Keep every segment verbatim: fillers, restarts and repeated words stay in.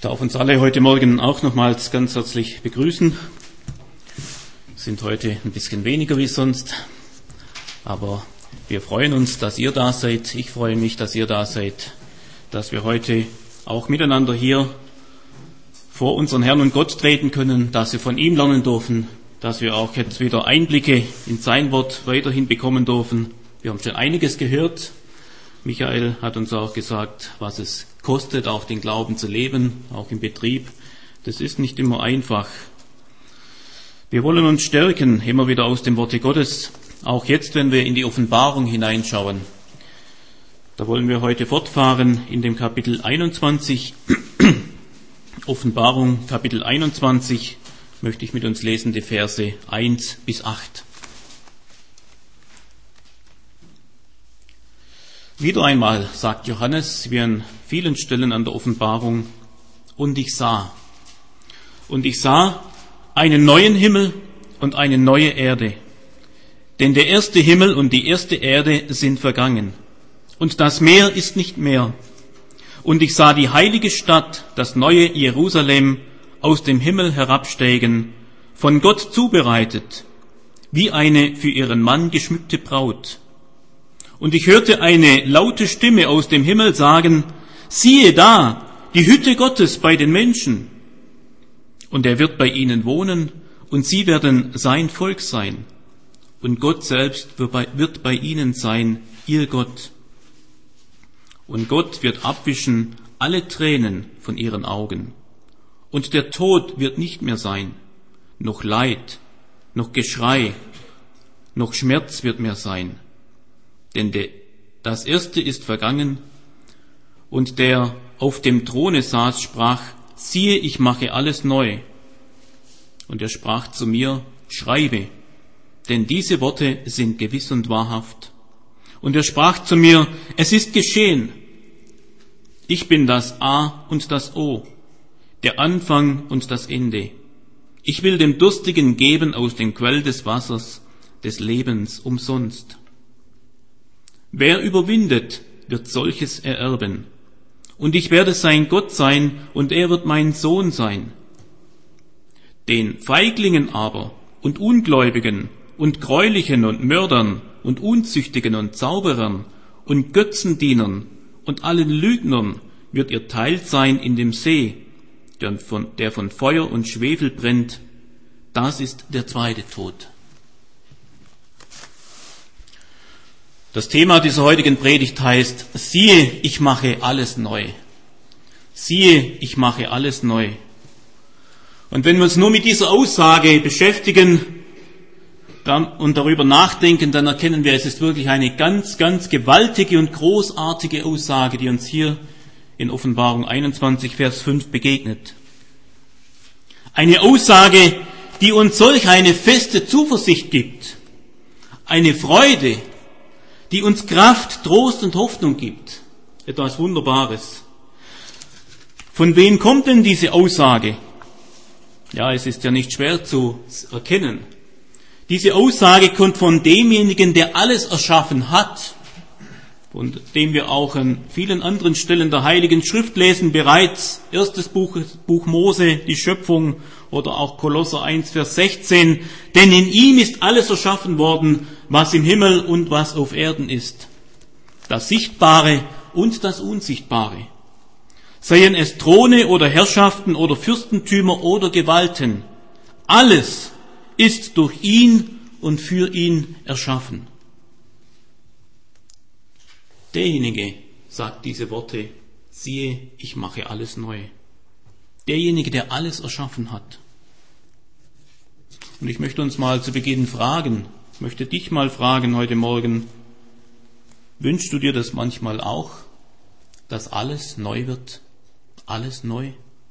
darf uns alle heute Morgen auch nochmals ganz herzlich begrüßen. Wir sind heute ein bisschen weniger wie sonst, aber wir freuen uns, dass ihr da seid. Ich freue mich, dass ihr da seid, dass wir heute auch miteinander hier vor unseren Herrn und Gott treten können, dass wir von ihm lernen dürfen, dass wir auch jetzt wieder Einblicke in sein Wort weiterhin bekommen dürfen. Wir haben schon einiges gehört. Michael hat uns auch gesagt, was es kostet, auch den Glauben zu leben, auch im Betrieb. Das ist nicht immer einfach. Wir wollen uns stärken, immer wieder aus dem Worte Gottes, auch jetzt, wenn wir in die Offenbarung hineinschauen. Da wollen wir heute fortfahren in dem Kapitel einundzwanzig. Offenbarung, Kapitel einundzwanzig, möchte ich mit uns lesen, die Verse eins bis acht. Wieder einmal sagt Johannes, wie an vielen Stellen an der Offenbarung, und ich sah. Und ich sah einen neuen Himmel und eine neue Erde. Denn der erste Himmel und die erste Erde sind vergangen. Und das Meer ist nicht mehr. Und ich sah die heilige Stadt, das neue Jerusalem, aus dem Himmel herabsteigen, von Gott zubereitet, wie eine für ihren Mann geschmückte Braut. Und ich hörte eine laute Stimme aus dem Himmel sagen, siehe da, die Hütte Gottes bei den Menschen. Und er wird bei ihnen wohnen, und sie werden sein Volk sein. Und Gott selbst wird bei ihnen sein, ihr Gott. Und Gott wird abwischen alle Tränen von ihren Augen. Und der Tod wird nicht mehr sein, noch Leid, noch Geschrei, noch Schmerz wird mehr sein. Denn de, das Erste ist vergangen, und der auf dem Throne saß, sprach, siehe, ich mache alles neu. Und er sprach zu mir, schreibe, denn diese Worte sind gewiss und wahrhaft. Und er sprach zu mir, es ist geschehen. Ich bin das A und das O, der Anfang und das Ende. Ich will dem Durstigen geben aus dem Quell des Wassers, des Lebens umsonst. Wer überwindet, wird solches ererben. Und ich werde sein Gott sein, und er wird mein Sohn sein. Den Feiglingen aber und Ungläubigen und Gräulichen und Mördern und Unzüchtigen und Zauberern und Götzendienern und allen Lügnern wird ihr Teil sein in dem See, der von, der von Feuer und Schwefel brennt. Das ist der zweite Tod. Das Thema dieser heutigen Predigt heißt, siehe, ich mache alles neu. Siehe, ich mache alles neu. Und wenn wir uns nur mit dieser Aussage beschäftigen dann, und darüber nachdenken, dann erkennen wir, es ist wirklich eine ganz, ganz gewaltige und großartige Aussage, die uns hier in Offenbarung einundzwanzig, Vers fünf begegnet. Eine Aussage, die uns solch eine feste Zuversicht gibt, eine Freude, die uns Kraft, Trost und Hoffnung gibt. Etwas Wunderbares. Von wem kommt denn diese Aussage? Ja, es ist ja nicht schwer zu erkennen. Diese Aussage kommt von demjenigen, der alles erschaffen hat, von dem wir auch an vielen anderen Stellen der Heiligen Schrift lesen, bereits erstes Buch, Buch Mose, die Schöpfung, oder auch Kolosser eins, Vers sechzehn, denn in ihm ist alles erschaffen worden, was im Himmel und was auf Erden ist, das Sichtbare und das Unsichtbare, seien es Throne oder Herrschaften oder Fürstentümer oder Gewalten, alles ist durch ihn und für ihn erschaffen. Derjenige sagt diese Worte, siehe, ich mache alles neu. Derjenige, der alles erschaffen hat. Und ich möchte uns mal zu Beginn fragen, ich möchte dich mal fragen heute Morgen, wünschst du dir das manchmal auch, dass alles neu wird? Alles neu?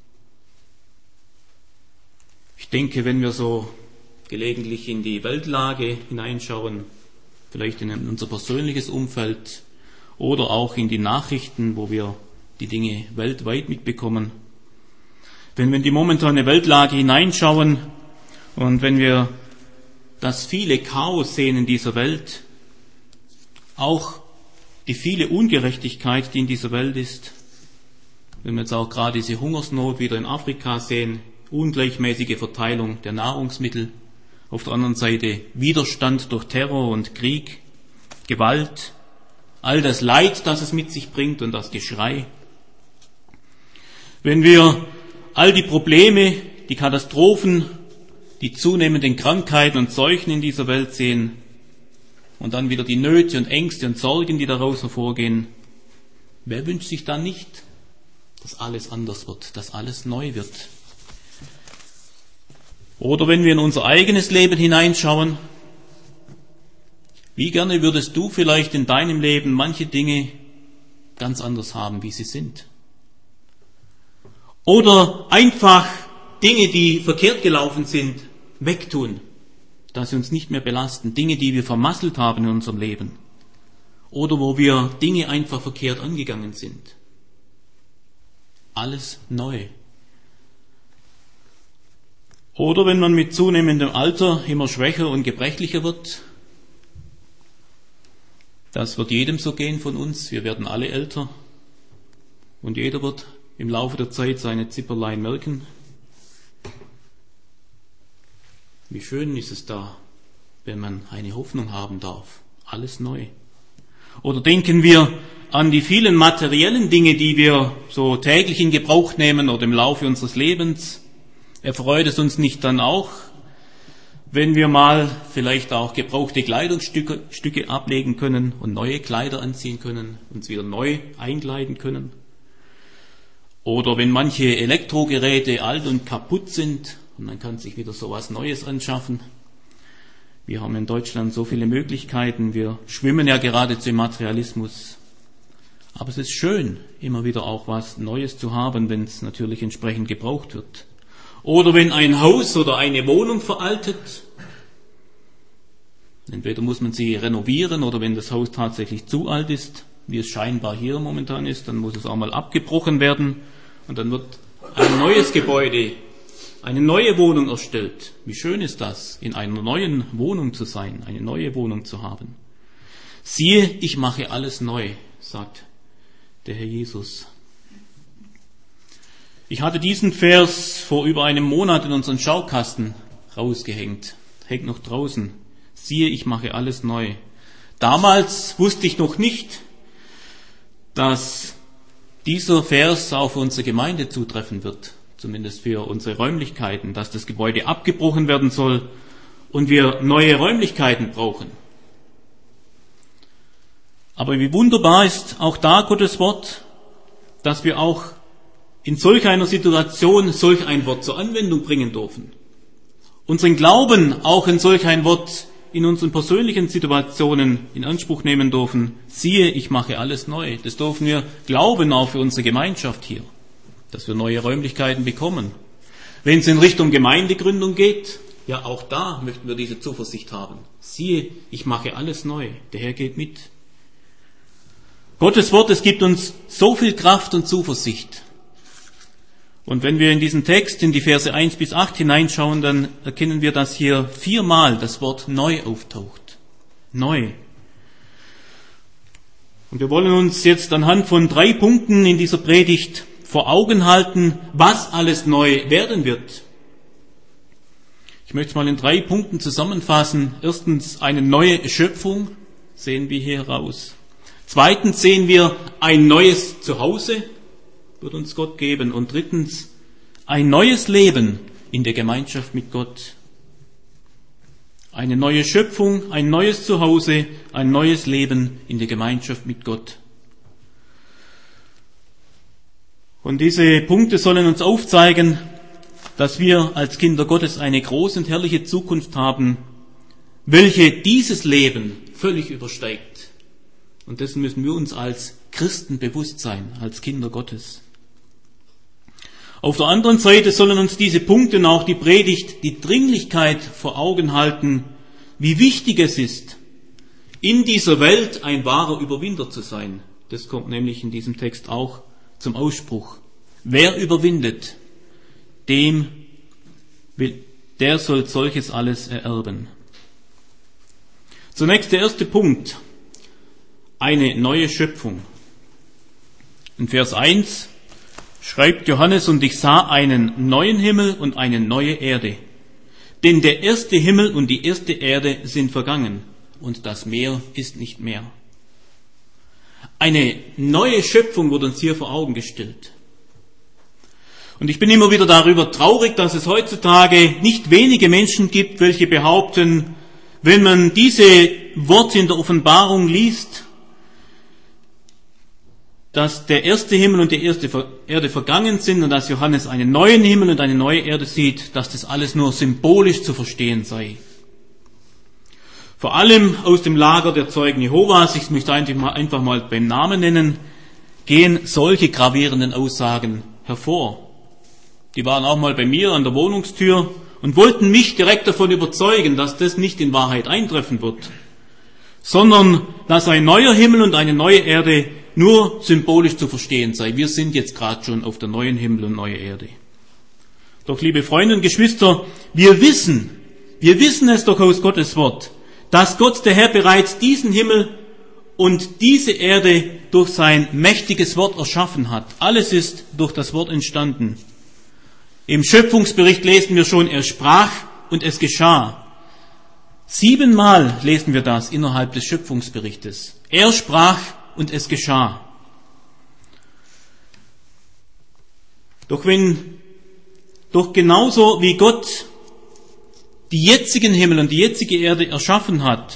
Ich denke, wenn wir so gelegentlich in die Weltlage hineinschauen, vielleicht in unser persönliches Umfeld oder auch in die Nachrichten, wo wir die Dinge weltweit mitbekommen, wenn wir in die momentane Weltlage hineinschauen und wenn wir das viele Chaos sehen in dieser Welt, auch die viele Ungerechtigkeit, die in dieser Welt ist, Wenn wir jetzt auch gerade diese Hungersnot wieder in Afrika sehen, ungleichmäßige Verteilung der Nahrungsmittel, auf der anderen Seite Widerstand durch Terror und Krieg, Gewalt, all das Leid, das es mit sich bringt und das Geschrei. Wenn wir all die Probleme, die Katastrophen, die zunehmenden Krankheiten und Seuchen in dieser Welt sehen und dann wieder die Nöte und Ängste und Sorgen, die daraus hervorgehen, wer wünscht sich dann nicht, dass alles anders wird, dass alles neu wird? Oder wenn wir in unser eigenes Leben hineinschauen, wie gerne würdest du vielleicht in deinem Leben manche Dinge ganz anders haben, wie sie sind? Oder einfach Dinge, die verkehrt gelaufen sind, wegtun, dass sie uns nicht mehr belasten. Dinge, die wir vermasselt haben in unserem Leben. Oder wo wir Dinge einfach verkehrt angegangen sind. Alles neu. Oder wenn man mit zunehmendem Alter immer schwächer und gebrechlicher wird. Das wird jedem so gehen von uns. Wir werden alle älter. Und jeder wird im Laufe der Zeit seine Zipperlein merken. Wie schön ist es da, wenn man eine Hoffnung haben darf. Alles neu. Oder denken wir an die vielen materiellen Dinge, die wir so täglich in Gebrauch nehmen oder im Laufe unseres Lebens. Erfreut es uns nicht dann auch, wenn wir mal vielleicht auch gebrauchte Kleidungsstücke Stücke ablegen können und neue Kleider anziehen können, uns wieder neu einkleiden können? Oder wenn manche Elektrogeräte alt und kaputt sind und man kann sich wieder so was Neues anschaffen. Wir haben in Deutschland so viele Möglichkeiten, wir schwimmen ja geradezu im Materialismus. Aber es ist schön, immer wieder auch was Neues zu haben, wenn es natürlich entsprechend gebraucht wird. Oder wenn ein Haus oder eine Wohnung veraltet, entweder muss man sie renovieren oder wenn das Haus tatsächlich zu alt ist, wie es scheinbar hier momentan ist, dann muss es auch mal abgebrochen werden und dann wird ein neues Gebäude, eine neue Wohnung erstellt. Wie schön ist das, in einer neuen Wohnung zu sein, eine neue Wohnung zu haben. Siehe, ich mache alles neu, sagt der Herr Jesus. Ich hatte diesen Vers vor über einem Monat in unseren Schaukasten rausgehängt, hängt noch draußen. Siehe, ich mache alles neu. Damals wusste ich noch nicht, dass dieser Vers auch für unsere Gemeinde zutreffen wird, zumindest für unsere Räumlichkeiten, dass das Gebäude abgebrochen werden soll und wir neue Räumlichkeiten brauchen. Aber wie wunderbar ist auch da Gottes Wort, dass wir auch in solch einer Situation solch ein Wort zur Anwendung bringen dürfen. Unseren Glauben auch in solch ein Wort in unseren persönlichen Situationen in Anspruch nehmen dürfen. Siehe, ich mache alles neu. Das dürfen wir glauben auch für unsere Gemeinschaft hier, dass wir neue Räumlichkeiten bekommen. Wenn es in Richtung Gemeindegründung geht, ja auch da möchten wir diese Zuversicht haben. Siehe, ich mache alles neu. Der Herr geht mit. Gottes Wort, es gibt uns so viel Kraft und Zuversicht. Und wenn wir in diesen Text, in die Verse eins bis acht hineinschauen, dann erkennen wir, dass hier viermal das Wort neu auftaucht. Neu. Und wir wollen uns jetzt anhand von drei Punkten in dieser Predigt vor Augen halten, was alles neu werden wird. Ich möchte es mal in drei Punkten zusammenfassen. Erstens, eine neue Schöpfung sehen wir hier heraus. Zweitens sehen wir ein neues Zuhause, wird uns Gott geben. Und drittens, ein neues Leben in der Gemeinschaft mit Gott. Eine neue Schöpfung, ein neues Zuhause, ein neues Leben in der Gemeinschaft mit Gott. Und diese Punkte sollen uns aufzeigen, dass wir als Kinder Gottes eine große und herrliche Zukunft haben, welche dieses Leben völlig übersteigt. Und dessen müssen wir uns als Christen bewusst sein, als Kinder Gottes. Auf der anderen Seite sollen uns diese Punkte und auch die Predigt die Dringlichkeit vor Augen halten, wie wichtig es ist, in dieser Welt ein wahrer Überwinder zu sein. Das kommt nämlich in diesem Text auch zum Ausspruch. Wer überwindet, dem will, der soll solches alles ererben. Zunächst der erste Punkt. Eine neue Schöpfung. In Vers eins schreibt Johannes, und ich sah einen neuen Himmel und eine neue Erde. Denn der erste Himmel und die erste Erde sind vergangen und das Meer ist nicht mehr. Eine neue Schöpfung wird uns hier vor Augen gestellt. Und ich bin immer wieder darüber traurig, dass es heutzutage nicht wenige Menschen gibt, welche behaupten, wenn man diese Worte in der Offenbarung liest, dass der erste Himmel und die erste Erde vergangen sind und dass Johannes einen neuen Himmel und eine neue Erde sieht, dass das alles nur symbolisch zu verstehen sei. Vor allem aus dem Lager der Zeugen Jehovas, ich möchte einfach mal beim Namen nennen, gehen solche gravierenden Aussagen hervor. Die waren auch mal bei mir an der Wohnungstür und wollten mich direkt davon überzeugen, dass das nicht in Wahrheit eintreffen wird, sondern dass ein neuer Himmel und eine neue Erde nur symbolisch zu verstehen sei. Wir sind jetzt gerade schon auf der neuen Himmel und neue Erde. Doch, liebe Freunde und Geschwister, wir wissen, wir wissen es doch aus Gottes Wort, dass Gott der Herr bereits diesen Himmel und diese Erde durch sein mächtiges Wort erschaffen hat. Alles ist durch das Wort entstanden. Im Schöpfungsbericht lesen wir schon, er sprach und es geschah. Siebenmal lesen wir das innerhalb des Schöpfungsberichtes. Er sprach und es geschah. Doch wenn, doch genauso wie Gott die jetzigen Himmel und die jetzige Erde erschaffen hat,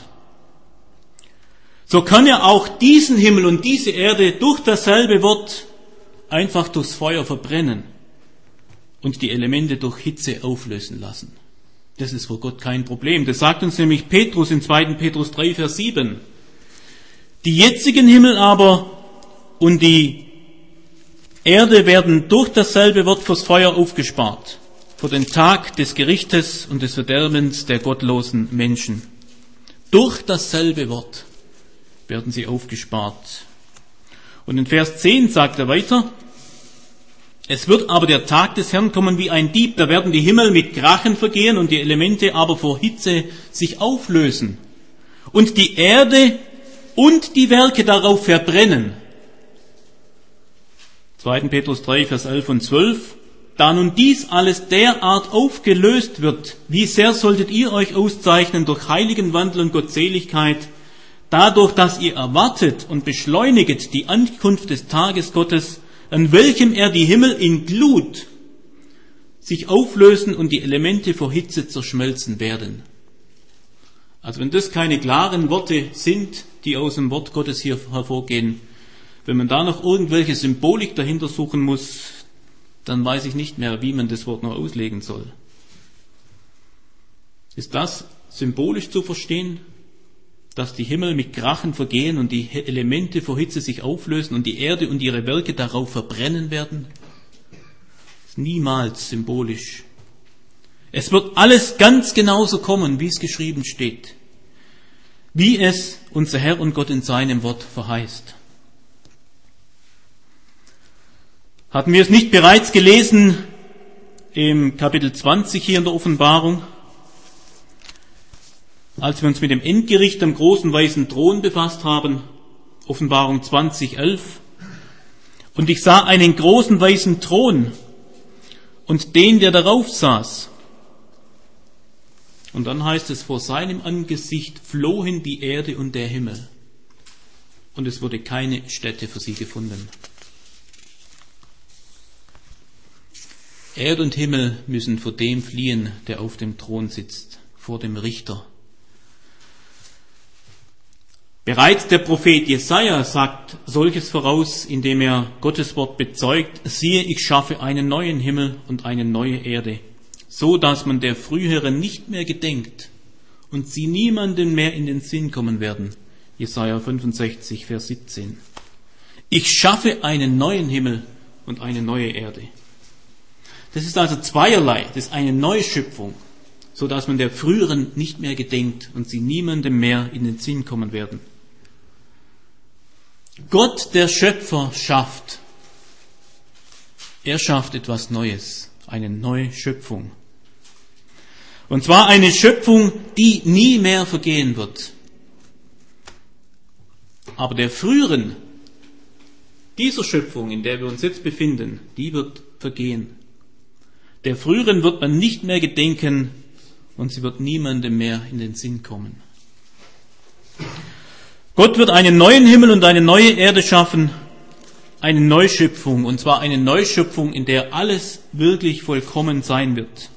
so kann er auch diesen Himmel und diese Erde durch dasselbe Wort einfach durchs Feuer verbrennen und die Elemente durch Hitze auflösen lassen. Das ist für Gott kein Problem. Das sagt uns nämlich Petrus in zweiten Petrus drei, Vers sieben. Die jetzigen Himmel aber und die Erde werden durch dasselbe Wort fürs Feuer aufgespart, für den Tag des Gerichtes und des Verderbens der gottlosen Menschen. Durch dasselbe Wort werden sie aufgespart. Und in Vers zehn sagt er weiter, es wird aber der Tag des Herrn kommen wie ein Dieb, da werden die Himmel mit Krachen vergehen und die Elemente aber vor Hitze sich auflösen und die Erde und die Werke darauf verbrennen. zweiten Petrus drei, Vers elf und zwölf. Da nun dies alles derart aufgelöst wird, wie sehr solltet ihr euch auszeichnen durch heiligen Wandel und Gottseligkeit, dadurch, dass ihr erwartet und beschleuniget die Ankunft des Tages Gottes, an welchem er die Himmel in Glut sich auflösen und die Elemente vor Hitze zerschmelzen werden. Also wenn das keine klaren Worte sind, die aus dem Wort Gottes hier hervorgehen, wenn man da noch irgendwelche Symbolik dahinter suchen muss, dann weiß ich nicht mehr, wie man das Wort noch auslegen soll. Ist das symbolisch zu verstehen, dass die Himmel mit Krachen vergehen und die Elemente vor Hitze sich auflösen und die Erde und ihre Werke darauf verbrennen werden? Das ist niemals symbolisch. Es wird alles ganz genauso kommen, wie es geschrieben steht, wie es unser Herr und Gott in seinem Wort verheißt. Hatten wir es nicht bereits gelesen im Kapitel zwanzig hier in der Offenbarung, als wir uns mit dem Endgericht am großen weißen Thron befasst haben, Offenbarung zwanzig, elf. Und ich sah einen großen weißen Thron und den, der darauf saß. Und dann heißt es, vor seinem Angesicht flohen die Erde und der Himmel. Und es wurde keine Stätte für sie gefunden. Erde und Himmel müssen vor dem fliehen, der auf dem Thron sitzt, vor dem Richter. Bereits der Prophet Jesaja sagt solches voraus, indem er Gottes Wort bezeugt, siehe, ich schaffe einen neuen Himmel und eine neue Erde, so dass man der früheren nicht mehr gedenkt und sie niemandem mehr in den Sinn kommen werden. Jesaja fünfundsechzig, Vers siebzehn. Ich schaffe einen neuen Himmel und eine neue Erde. Das ist also zweierlei, das ist eine Neuschöpfung, so dass man der früheren nicht mehr gedenkt und sie niemandem mehr in den Sinn kommen werden. Gott, der Schöpfer, schafft. Er schafft etwas Neues, eine neue Schöpfung. Und zwar eine Schöpfung, die nie mehr vergehen wird. Aber der früheren, dieser Schöpfung, in der wir uns jetzt befinden, die wird vergehen. Der früheren wird man nicht mehr gedenken und sie wird niemandem mehr in den Sinn kommen. Gott wird einen neuen Himmel und eine neue Erde schaffen, eine Neuschöpfung, und zwar eine Neuschöpfung, in der alles wirklich vollkommen sein wird.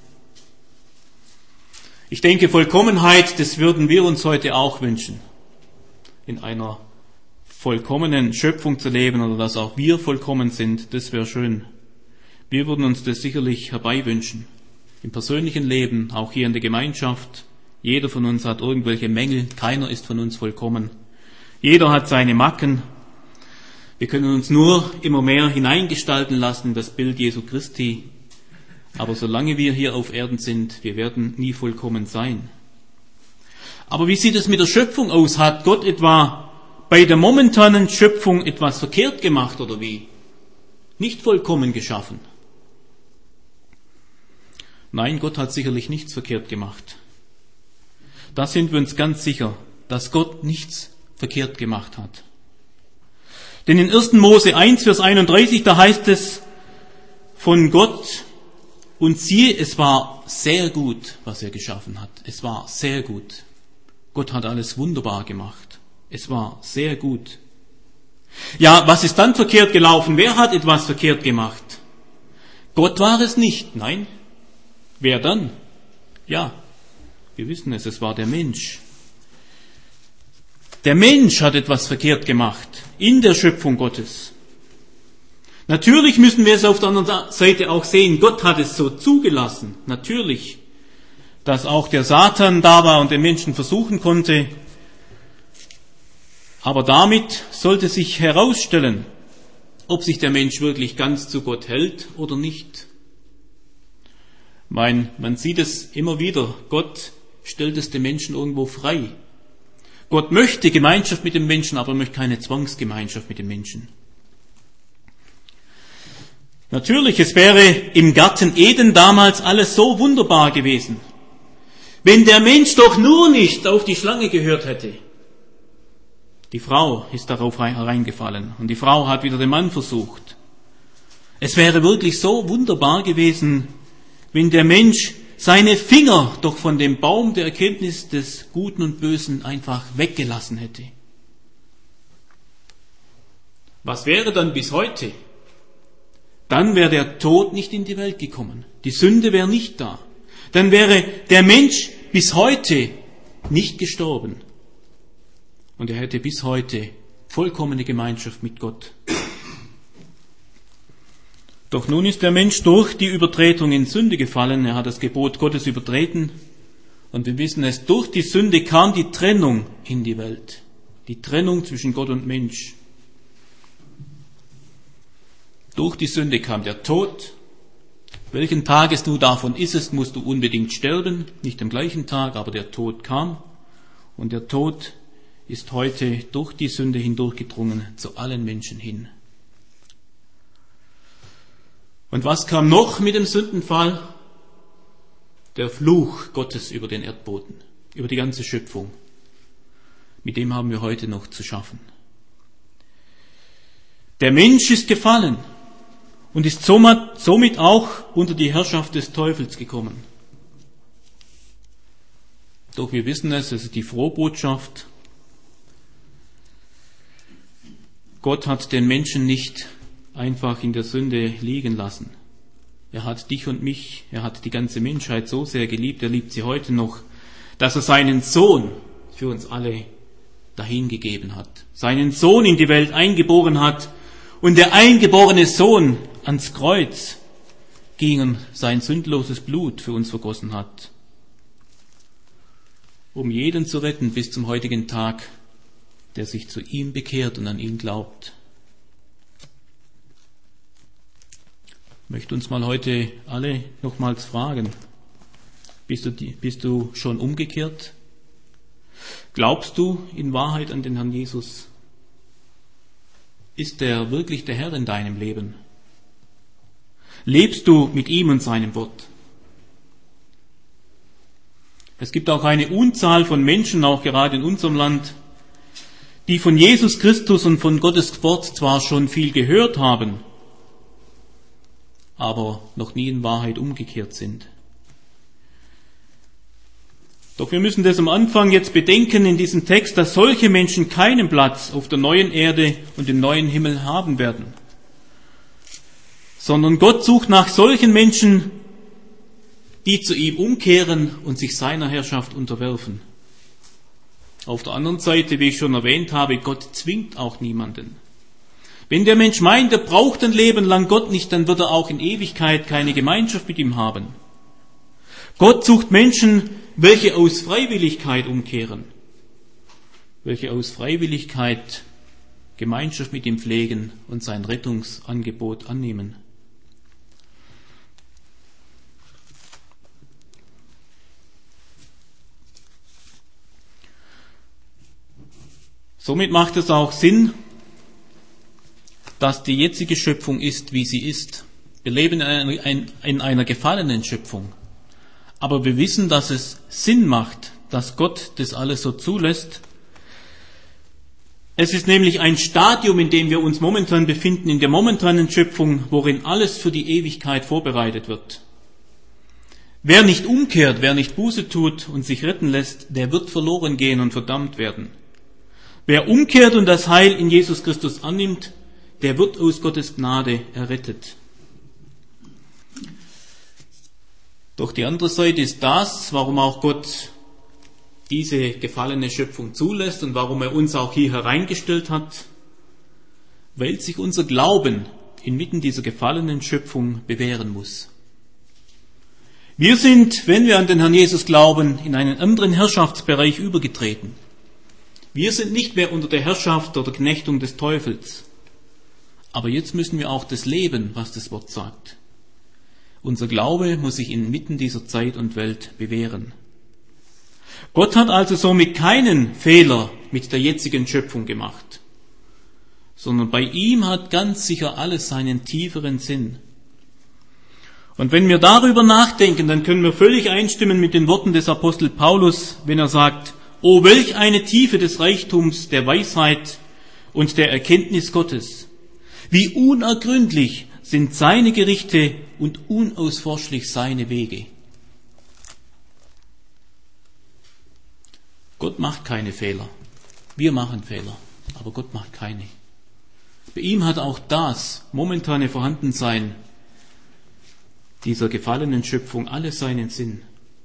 Ich denke, Vollkommenheit, das würden wir uns heute auch wünschen, in einer vollkommenen Schöpfung zu leben oder dass auch wir vollkommen sind, das wäre schön. Wir würden uns das sicherlich herbeiwünschen. Im persönlichen Leben, auch hier in der Gemeinschaft. Jeder von uns hat irgendwelche Mängel, keiner ist von uns vollkommen. Jeder hat seine Macken. Wir können uns nur immer mehr hineingestalten lassen in das Bild Jesu Christi. Aber solange wir hier auf Erden sind, wir werden nie vollkommen sein. Aber wie sieht es mit der Schöpfung aus? Hat Gott etwa bei der momentanen Schöpfung etwas verkehrt gemacht oder wie? Nicht vollkommen geschaffen. Nein, Gott hat sicherlich nichts verkehrt gemacht. Da sind wir uns ganz sicher, dass Gott nichts verkehrt gemacht hat. Denn in ersten Mose eins, Vers einunddreißig, da heißt es von Gott, und siehe, es war sehr gut, was er geschaffen hat. Es war sehr gut. Gott hat alles wunderbar gemacht. Es war sehr gut. Ja, was ist dann verkehrt gelaufen? Wer hat etwas verkehrt gemacht? Gott war es nicht, nein. Wer dann? Ja, wir wissen es, es war der Mensch. Der Mensch hat etwas verkehrt gemacht in der Schöpfung Gottes. Natürlich müssen wir es auf der anderen Seite auch sehen, Gott hat es so zugelassen, natürlich, dass auch der Satan da war und den Menschen versuchen konnte. Aber damit sollte sich herausstellen, ob sich der Mensch wirklich ganz zu Gott hält oder nicht. Mein, man sieht es immer wieder, Gott stellt es dem Menschen irgendwo frei. Gott möchte Gemeinschaft mit dem Menschen, aber er möchte keine Zwangsgemeinschaft mit dem Menschen. Natürlich, es wäre im Garten Eden damals alles so wunderbar gewesen, wenn der Mensch doch nur nicht auf die Schlange gehört hätte. Die Frau ist darauf hereingefallen und die Frau hat wieder den Mann versucht. Es wäre wirklich so wunderbar gewesen, wenn der Mensch seine Finger doch von dem Baum der Erkenntnis des Guten und Bösen einfach weggelassen hätte. Was wäre dann bis heute? Dann wäre der Tod nicht in die Welt gekommen. Die Sünde wäre nicht da. Dann wäre der Mensch bis heute nicht gestorben. Und er hätte bis heute vollkommene Gemeinschaft mit Gott. Doch nun ist der Mensch durch die Übertretung in Sünde gefallen. Er hat das Gebot Gottes übertreten. Und wir wissen es, durch die Sünde kam die Trennung in die Welt. Die Trennung zwischen Gott und Mensch. Durch die Sünde kam der Tod. Welchen Tages du davon isstest, musst du unbedingt sterben. Nicht am gleichen Tag, aber der Tod kam. Und der Tod ist heute durch die Sünde hindurchgedrungen zu allen Menschen hin. Und was kam noch mit dem Sündenfall? Der Fluch Gottes über den Erdboden, über die ganze Schöpfung. Mit dem haben wir heute noch zu schaffen. Der Mensch ist gefallen und ist somit auch unter die Herrschaft des Teufels gekommen. Doch wir wissen es, es ist die Frohbotschaft. Gott hat den Menschen nicht einfach in der Sünde liegen lassen. Er hat dich und mich, er hat die ganze Menschheit so sehr geliebt, er liebt sie heute noch, dass er seinen Sohn für uns alle dahingegeben hat. Seinen Sohn in die Welt eingeboren hat und der eingeborene Sohn ans Kreuz ging und sein sündloses Blut für uns vergossen hat, um jeden zu retten bis zum heutigen Tag, der sich zu ihm bekehrt und an ihn glaubt. Ich möchte uns mal heute alle nochmals fragen, bist du, bist du schon umgekehrt? Glaubst du in Wahrheit an den Herrn Jesus? Ist er wirklich der Herr in deinem Leben? Lebst du mit ihm und seinem Wort? Es gibt auch eine Unzahl von Menschen, auch gerade in unserem Land, die von Jesus Christus und von Gottes Wort zwar schon viel gehört haben, aber noch nie in Wahrheit umgekehrt sind. Doch wir müssen das am Anfang jetzt bedenken in diesem Text, dass solche Menschen keinen Platz auf der neuen Erde und im neuen Himmel haben werden. Sondern Gott sucht nach solchen Menschen, die zu ihm umkehren und sich seiner Herrschaft unterwerfen. Auf der anderen Seite, wie ich schon erwähnt habe, Gott zwingt auch niemanden. Wenn der Mensch meint, er braucht ein Leben lang Gott nicht, dann wird er auch in Ewigkeit keine Gemeinschaft mit ihm haben. Gott sucht Menschen, welche aus Freiwilligkeit umkehren, welche aus Freiwilligkeit Gemeinschaft mit ihm pflegen und sein Rettungsangebot annehmen. Somit macht es auch Sinn, dass die jetzige Schöpfung ist, wie sie ist. Wir leben in einer gefallenen Schöpfung. Aber wir wissen, dass es Sinn macht, dass Gott das alles so zulässt. Es ist nämlich ein Stadium, in dem wir uns momentan befinden, in der momentanen Schöpfung, worin alles für die Ewigkeit vorbereitet wird. Wer nicht umkehrt, wer nicht Buße tut und sich retten lässt, der wird verloren gehen und verdammt werden. Wer umkehrt und das Heil in Jesus Christus annimmt, der wird aus Gottes Gnade errettet. Doch die andere Seite ist das, warum auch Gott diese gefallene Schöpfung zulässt und warum er uns auch hier hereingestellt hat, weil sich unser Glauben inmitten dieser gefallenen Schöpfung bewähren muss. Wir sind, wenn wir an den Herrn Jesus glauben, in einen anderen Herrschaftsbereich übergetreten. Wir sind nicht mehr unter der Herrschaft oder Knechtung des Teufels. Aber jetzt müssen wir auch das leben, was das Wort sagt. Unser Glaube muss sich inmitten dieser Zeit und Welt bewähren. Gott hat also somit keinen Fehler mit der jetzigen Schöpfung gemacht, sondern bei ihm hat ganz sicher alles seinen tieferen Sinn. Und wenn wir darüber nachdenken, dann können wir völlig einstimmen mit den Worten des Apostel Paulus, wenn er sagt, O welch eine Tiefe des Reichtums, der Weisheit und der Erkenntnis Gottes! Wie unergründlich sind seine Gerichte und unausforschlich seine Wege. Gott macht keine Fehler. Wir machen Fehler, aber Gott macht keine. Bei ihm hat auch das momentane Vorhandensein dieser gefallenen Schöpfung alles seinen Sinn.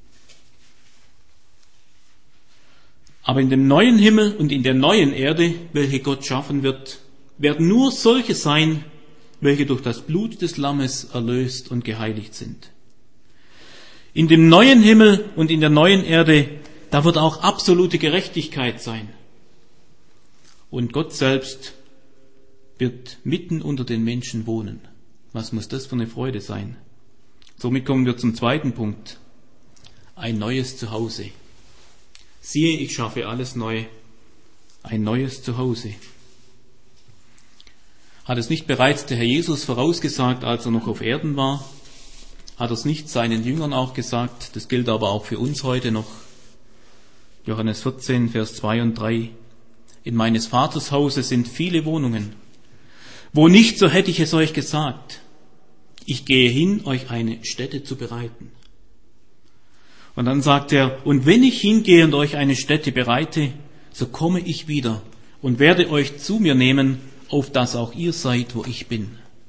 Aber in dem neuen Himmel und in der neuen Erde, welche Gott schaffen wird, werden nur solche sein, welche durch das Blut des Lammes erlöst und geheiligt sind. In dem neuen Himmel und in der neuen Erde, da wird auch absolute Gerechtigkeit sein. Und Gott selbst wird mitten unter den Menschen wohnen. Was muss das für eine Freude sein? Somit kommen wir zum zweiten Punkt. Ein neues Zuhause. Siehe, ich schaffe alles neu. Ein neues Zuhause. Hat es nicht bereits der Herr Jesus vorausgesagt, als er noch auf Erden war? Hat er es nicht seinen Jüngern auch gesagt? Das gilt aber auch für uns heute noch. Johannes vierzehn, Vers zwei und drei. In meines Vaters Hause sind viele Wohnungen. Wo nicht, so hätte ich es euch gesagt. Ich gehe hin, euch eine Stätte zu bereiten. Und dann sagt er, und wenn ich hingehe und euch eine Stätte bereite, so komme ich wieder und werde euch zu mir nehmen, auf dass auch ihr seid, wo ich bin.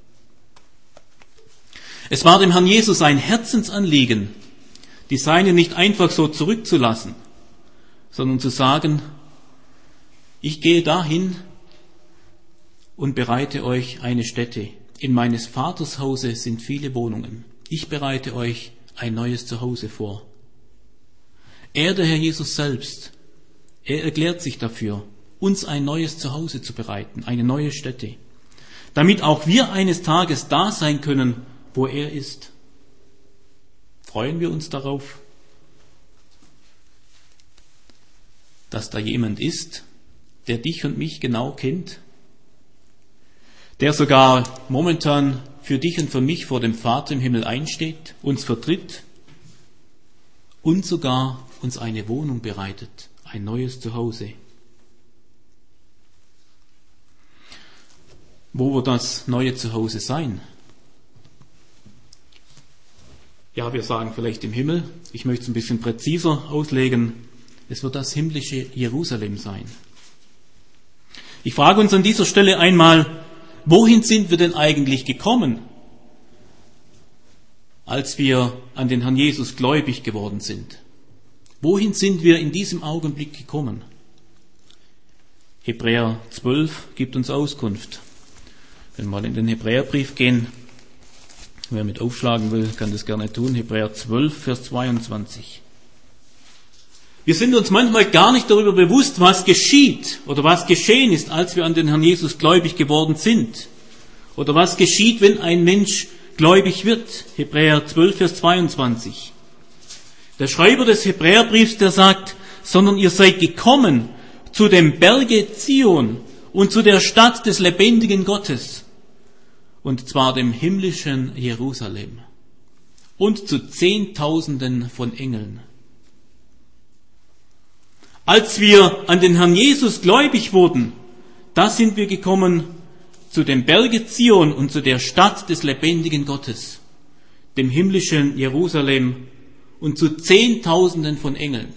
Es war dem Herrn Jesus ein Herzensanliegen, die Seine nicht einfach so zurückzulassen, sondern zu sagen, ich gehe dahin und bereite euch eine Stätte. In meines Vaters Hause sind viele Wohnungen. Ich bereite euch ein neues Zuhause vor. Er, der Herr Jesus selbst, er erklärt sich dafür, uns ein neues Zuhause zu bereiten, eine neue Stätte, damit auch wir eines Tages da sein können, wo er ist. Freuen wir uns darauf, dass da jemand ist, der dich und mich genau kennt, der sogar momentan für dich und für mich vor dem Vater im Himmel einsteht, uns vertritt und sogar uns eine Wohnung bereitet, ein neues Zuhause. Wo wird das neue Zuhause sein? Ja, wir sagen vielleicht im Himmel. Ich möchte es ein bisschen präziser auslegen. Es wird das himmlische Jerusalem sein. Ich frage uns an dieser Stelle einmal, wohin sind wir denn eigentlich gekommen, als wir an den Herrn Jesus gläubig geworden sind? Wohin sind wir in diesem Augenblick gekommen? Hebräer zwölf gibt uns Auskunft. Wenn wir mal in den Hebräerbrief gehen, wer mit aufschlagen will, kann das gerne tun. Hebräer zwölf, Vers zweiundzwanzig. Wir sind uns manchmal gar nicht darüber bewusst, was geschieht oder was geschehen ist, als wir an den Herrn Jesus gläubig geworden sind. Oder was geschieht, wenn ein Mensch gläubig wird. Hebräer zwölf, Vers zweiundzwanzig. Der Schreiber des Hebräerbriefs, der sagt, sondern ihr seid gekommen zu dem Berge Zion und zu der Stadt des lebendigen Gottes, und zwar dem himmlischen Jerusalem und zu Zehntausenden von Engeln. Als wir an den Herrn Jesus gläubig wurden, da sind wir gekommen zu dem Berge Zion und zu der Stadt des lebendigen Gottes, dem himmlischen Jerusalem und zu Zehntausenden von Engeln.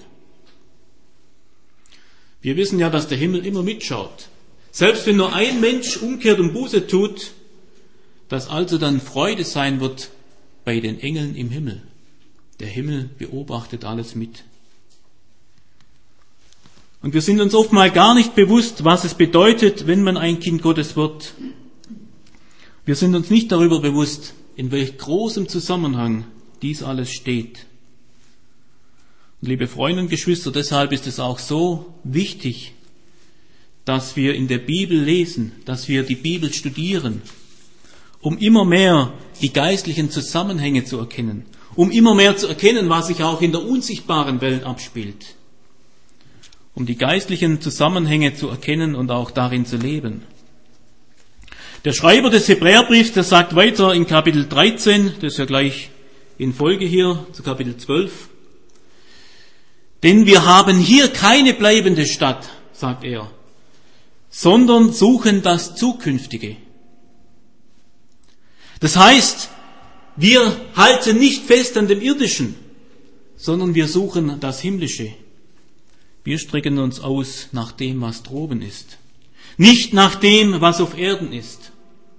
Wir wissen ja, dass der Himmel immer mitschaut. Selbst wenn nur ein Mensch umkehrt und Buße tut, dass also dann Freude sein wird bei den Engeln im Himmel. Der Himmel beobachtet alles mit. Und wir sind uns oftmals gar nicht bewusst, was es bedeutet, wenn man ein Kind Gottes wird. Wir sind uns nicht darüber bewusst, in welch großem Zusammenhang dies alles steht. Und liebe Freunde und Geschwister, deshalb ist es auch so wichtig, dass wir in der Bibel lesen, dass wir die Bibel studieren, um immer mehr die geistlichen Zusammenhänge zu erkennen, um immer mehr zu erkennen, was sich auch in der unsichtbaren Welt abspielt, um die geistlichen Zusammenhänge zu erkennen und auch darin zu leben. Der Schreiber des Hebräerbriefs, der sagt weiter in Kapitel dreizehn, das ist ja gleich in Folge hier zu Kapitel zwölf, denn wir haben hier keine bleibende Stadt, sagt er, sondern suchen das Zukünftige. Das heißt, wir halten nicht fest an dem Irdischen, sondern wir suchen das Himmlische. Wir strecken uns aus nach dem, was droben ist, nicht nach dem, was auf Erden ist.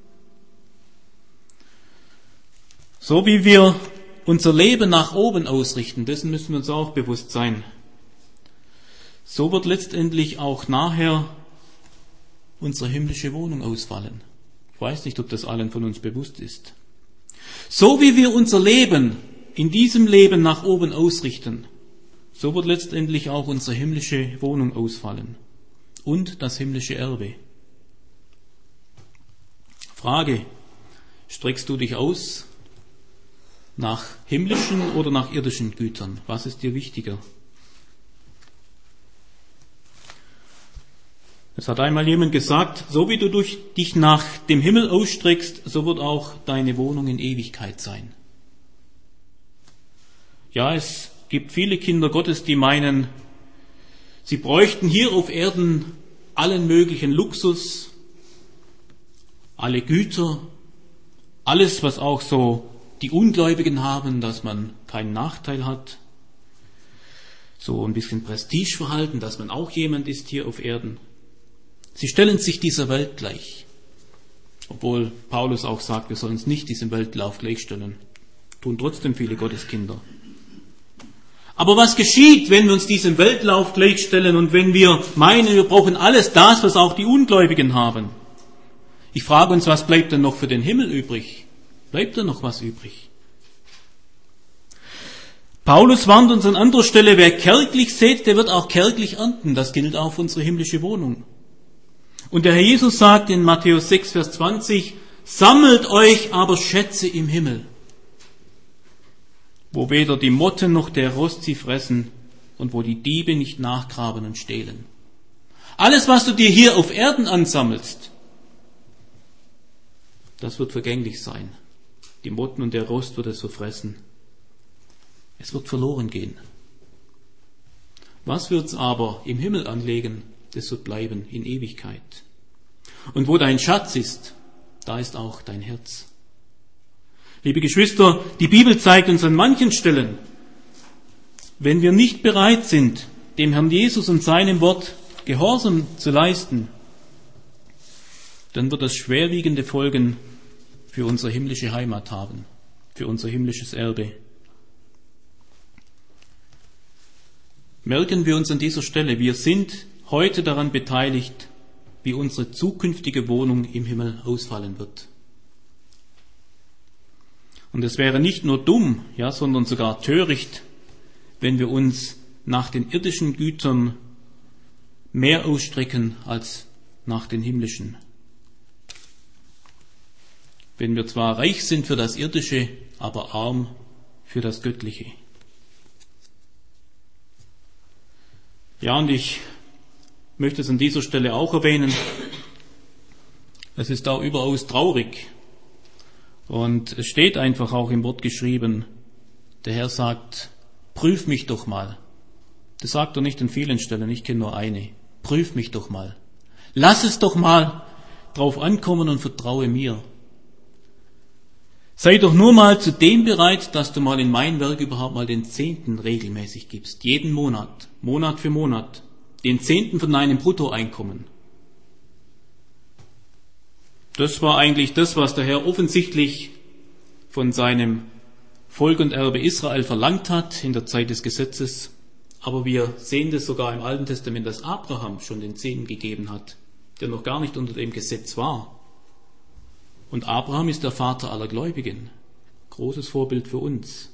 So wie wir unser Leben nach oben ausrichten, dessen müssen wir uns auch bewusst sein. So wird letztendlich auch nachher unsere himmlische Wohnung ausfallen. Ich weiß nicht, ob das allen von uns bewusst ist. So wie wir unser Leben in diesem Leben nach oben ausrichten, so wird letztendlich auch unsere himmlische Wohnung ausfallen und das himmlische Erbe. Frage: Streckst du dich aus nach himmlischen oder nach irdischen Gütern? Was ist dir wichtiger? Es hat einmal jemand gesagt, so wie du durch dich nach dem Himmel ausstreckst, so wird auch deine Wohnung in Ewigkeit sein. Ja, es gibt viele Kinder Gottes, die meinen, sie bräuchten hier auf Erden allen möglichen Luxus, alle Güter, alles, was auch so die Ungläubigen haben, dass man keinen Nachteil hat, so ein bisschen Prestigeverhalten, dass man auch jemand ist hier auf Erden. Sie stellen sich dieser Welt gleich, obwohl Paulus auch sagt, wir sollen uns nicht diesem Weltlauf gleichstellen, tun trotzdem viele Gotteskinder. Aber was geschieht, wenn wir uns diesem Weltlauf gleichstellen und wenn wir meinen, wir brauchen alles das, was auch die Ungläubigen haben? Ich frage uns, was bleibt denn noch für den Himmel übrig? Bleibt da noch was übrig? Paulus warnt uns an anderer Stelle, wer kärglich sät, der wird auch kärglich ernten. Das gilt auch für unsere himmlische Wohnung. Und der Herr Jesus sagt in Matthäus sechs, Vers zwanzig, sammelt euch aber Schätze im Himmel, wo weder die Motten noch der Rost sie fressen und wo die Diebe nicht nachgraben und stehlen. Alles, was du dir hier auf Erden ansammelst, das wird vergänglich sein. Die Motten und der Rost wird es verfressen. Es wird verloren gehen. Was wir uns aber im Himmel anlegen, das wird bleiben in Ewigkeit. Und wo dein Schatz ist, da ist auch dein Herz. Liebe Geschwister, die Bibel zeigt uns an manchen Stellen, wenn wir nicht bereit sind, dem Herrn Jesus und seinem Wort Gehorsam zu leisten, dann wird das schwerwiegende Folgen für unsere himmlische Heimat haben, für unser himmlisches Erbe. Merken wir uns an dieser Stelle, wir sind heute daran beteiligt, wie unsere zukünftige Wohnung im Himmel ausfallen wird. Und es wäre nicht nur dumm, ja, sondern sogar töricht, wenn wir uns nach den irdischen Gütern mehr ausstrecken als nach den himmlischen. Wenn wir zwar reich sind für das Irdische, aber arm für das Göttliche. Ja, und ich möchte es an dieser Stelle auch erwähnen. Es ist auch überaus traurig. Und es steht einfach auch im Wort geschrieben, der Herr sagt, prüf mich doch mal. Das sagt er nicht an vielen Stellen, ich kenne nur eine. Prüf mich doch mal. Lass es doch mal drauf ankommen und vertraue mir. Sei doch nur mal zu dem bereit, dass du mal in mein Werk überhaupt mal den Zehnten regelmäßig gibst. Jeden Monat, Monat für Monat. Den Zehnten von deinem Bruttoeinkommen. Das war eigentlich das, was der Herr offensichtlich von seinem Volk und Erbe Israel verlangt hat in der Zeit des Gesetzes. Aber wir sehen das sogar im Alten Testament, dass Abraham schon den Zehnten gegeben hat, der noch gar nicht unter dem Gesetz war. Und Abraham ist der Vater aller Gläubigen. Großes Vorbild für uns.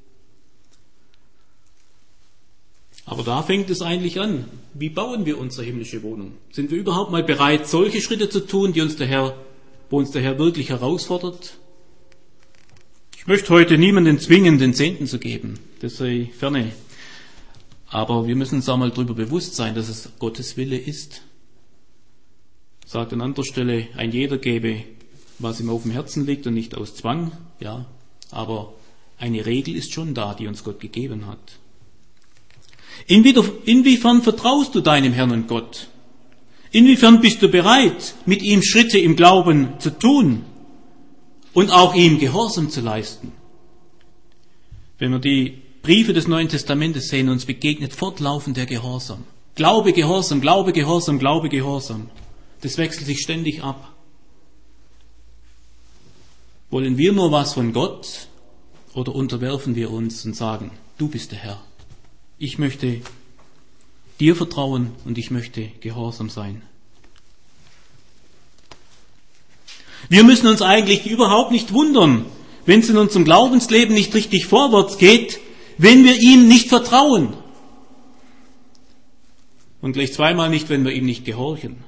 Aber da fängt es eigentlich an. Wie bauen wir unsere himmlische Wohnung? Sind wir überhaupt mal bereit, solche Schritte zu tun, die uns der Herr, wo uns der Herr wirklich herausfordert? Ich möchte heute niemanden zwingen, den Zehnten zu geben. Das sei ferne. Aber wir müssen uns auch mal darüber bewusst sein, dass es Gottes Wille ist. Sagt an anderer Stelle, ein jeder gebe, was ihm auf dem Herzen liegt und nicht aus Zwang. Ja, aber eine Regel ist schon da, die uns Gott gegeben hat. Inwiefern vertraust du deinem Herrn und Gott? Inwiefern bist du bereit, mit ihm Schritte im Glauben zu tun und auch ihm Gehorsam zu leisten? Wenn wir die Briefe des Neuen Testamentes sehen, uns begegnet fortlaufend der Gehorsam. Glaube, Gehorsam, Glaube, Gehorsam, Glaube, Gehorsam. Das wechselt sich ständig ab. Wollen wir nur was von Gott oder unterwerfen wir uns und sagen, du bist der Herr? Ich möchte dir vertrauen und ich möchte gehorsam sein. Wir müssen uns eigentlich überhaupt nicht wundern, wenn es in unserem Glaubensleben nicht richtig vorwärts geht, wenn wir ihm nicht vertrauen. Und gleich zweimal nicht, wenn wir ihm nicht gehorchen.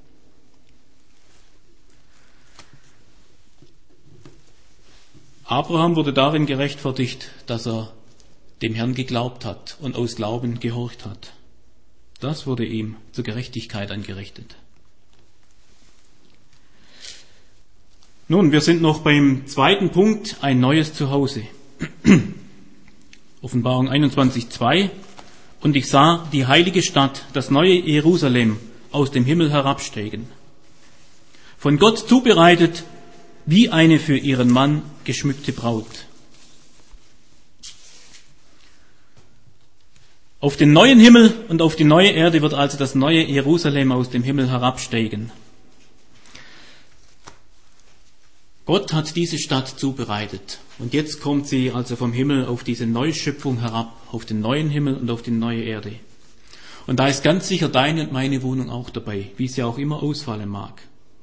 Abraham wurde darin gerechtfertigt, dass er dem Herrn geglaubt hat und aus Glauben gehorcht hat. Das wurde ihm zur Gerechtigkeit angerechnet. Nun, wir sind noch beim zweiten Punkt, ein neues Zuhause. Offenbarung einundzwanzig, zwei. Und ich sah die heilige Stadt, das neue Jerusalem, aus dem Himmel herabsteigen. Von Gott zubereitet, wie eine für ihren Mann geschmückte Braut. Auf den neuen Himmel und auf die neue Erde wird also das neue Jerusalem aus dem Himmel herabsteigen. Gott hat diese Stadt zubereitet und jetzt kommt sie also vom Himmel auf diese Neuschöpfung herab, auf den neuen Himmel und auf die neue Erde. Und da ist ganz sicher deine und meine Wohnung auch dabei, wie es ja auch immer ausfallen mag.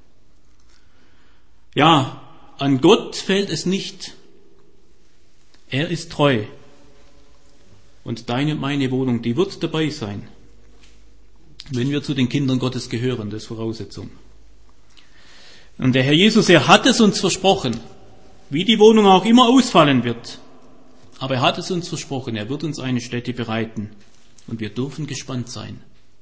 Ja, an Gott fällt es nicht. Er ist treu. Und deine und meine Wohnung, die wird dabei sein. Wenn wir zu den Kindern Gottes gehören, das ist Voraussetzung. Und der Herr Jesus, er hat es uns versprochen, wie die Wohnung auch immer ausfallen wird. Aber er hat es uns versprochen, er wird uns eine Stätte bereiten. Und wir dürfen gespannt sein.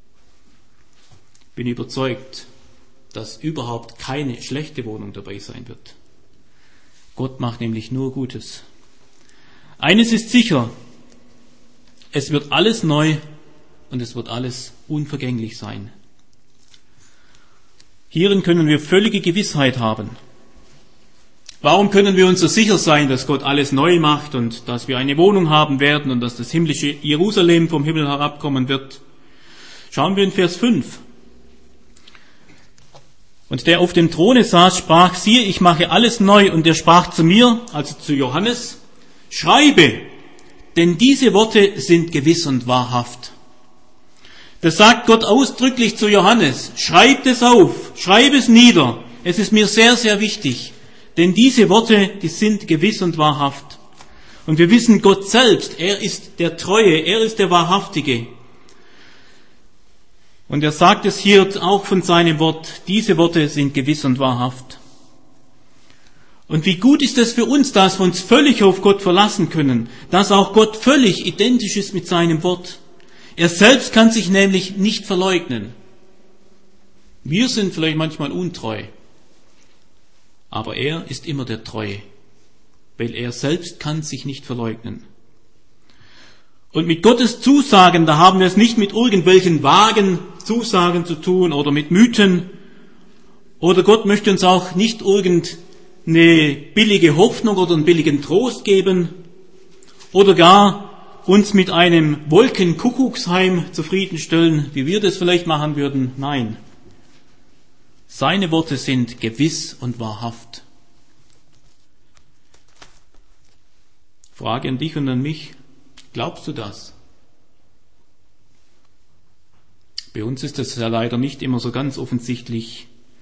Bin überzeugt, dass überhaupt keine schlechte Wohnung dabei sein wird. Gott macht nämlich nur Gutes. Eines ist sicher, es wird alles neu und es wird alles unvergänglich sein. Hierin können wir völlige Gewissheit haben. Warum können wir uns so sicher sein, dass Gott alles neu macht und dass wir eine Wohnung haben werden und dass das himmlische Jerusalem vom Himmel herabkommen wird? Schauen wir in Vers fünf. Und der auf dem Throne saß, sprach, siehe, ich mache alles neu. Und er sprach zu mir, also zu Johannes, schreibe, denn diese Worte sind gewiss und wahrhaft. Das sagt Gott ausdrücklich zu Johannes. Schreib es auf, schreib es nieder. Es ist mir sehr, sehr wichtig. Denn diese Worte, die sind gewiss und wahrhaft. Und wir wissen, Gott selbst, er ist der Treue, er ist der Wahrhaftige. Und er sagt es hier auch von seinem Wort, diese Worte sind gewiss und wahrhaft. Und wie gut ist es für uns, dass wir uns völlig auf Gott verlassen können, dass auch Gott völlig identisch ist mit seinem Wort. Er selbst kann sich nämlich nicht verleugnen. Wir sind vielleicht manchmal untreu. Aber er ist immer der Treue, weil er selbst kann sich nicht verleugnen. Und mit Gottes Zusagen, da haben wir es nicht mit irgendwelchen vagen Zusagen zu tun oder mit Mythen. Oder Gott möchte uns auch nicht irgendeine billige Hoffnung oder einen billigen Trost geben oder gar uns mit einem Wolkenkuckucksheim zufriedenstellen, wie wir das vielleicht machen würden. Nein. Seine Worte sind gewiss und wahrhaft. Frage an dich und an mich, glaubst du das? Bei uns ist es ja leider nicht immer so ganz offensichtlich,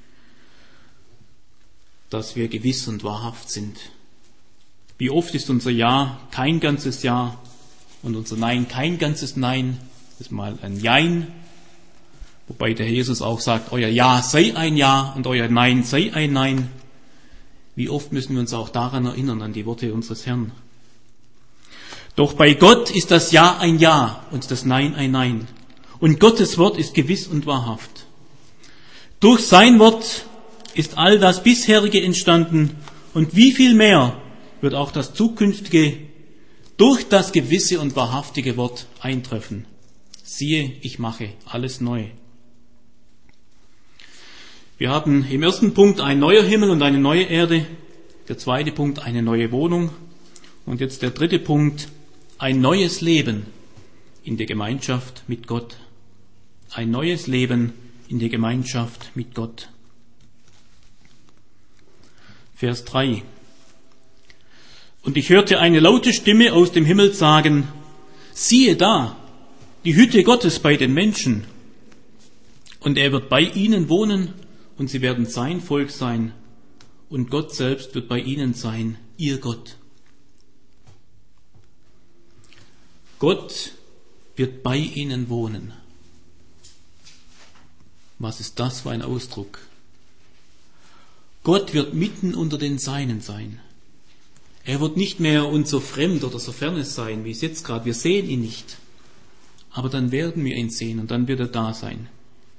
dass wir gewiss und wahrhaft sind. Wie oft ist unser Ja kein ganzes Ja und unser Nein kein ganzes Nein, das ist mal ein Jein. Wobei der Jesus auch sagt, euer Ja sei ein Ja und euer Nein sei ein Nein. Wie oft müssen wir uns auch daran erinnern, an die Worte unseres Herrn. Doch bei Gott ist das Ja ein Ja und das Nein ein Nein. Und Gottes Wort ist gewiss und wahrhaft. Durch sein Wort ist all das bisherige entstanden und wie viel mehr wird auch das zukünftige durch das gewisse und wahrhaftige Wort eintreffen. Siehe, ich mache alles neu. Wir haben im ersten Punkt ein neuer Himmel und eine neue Erde, der zweite Punkt eine neue Wohnung und jetzt der dritte Punkt ein neues Leben in der Gemeinschaft mit Gott. Ein neues Leben in der Gemeinschaft mit Gott. Vers drei. Und ich hörte eine laute Stimme aus dem Himmel sagen, siehe da, die Hütte Gottes bei den Menschen. Und er wird bei ihnen wohnen und sie werden sein Volk sein. Und Gott selbst wird bei ihnen sein, ihr Gott. Gott wird bei ihnen wohnen. Was ist das für ein Ausdruck? Gott wird mitten unter den Seinen sein. Er wird nicht mehr uns so fremd oder so ferne sein, wie es jetzt gerade. Wir sehen ihn nicht. Aber dann werden wir ihn sehen und dann wird er da sein.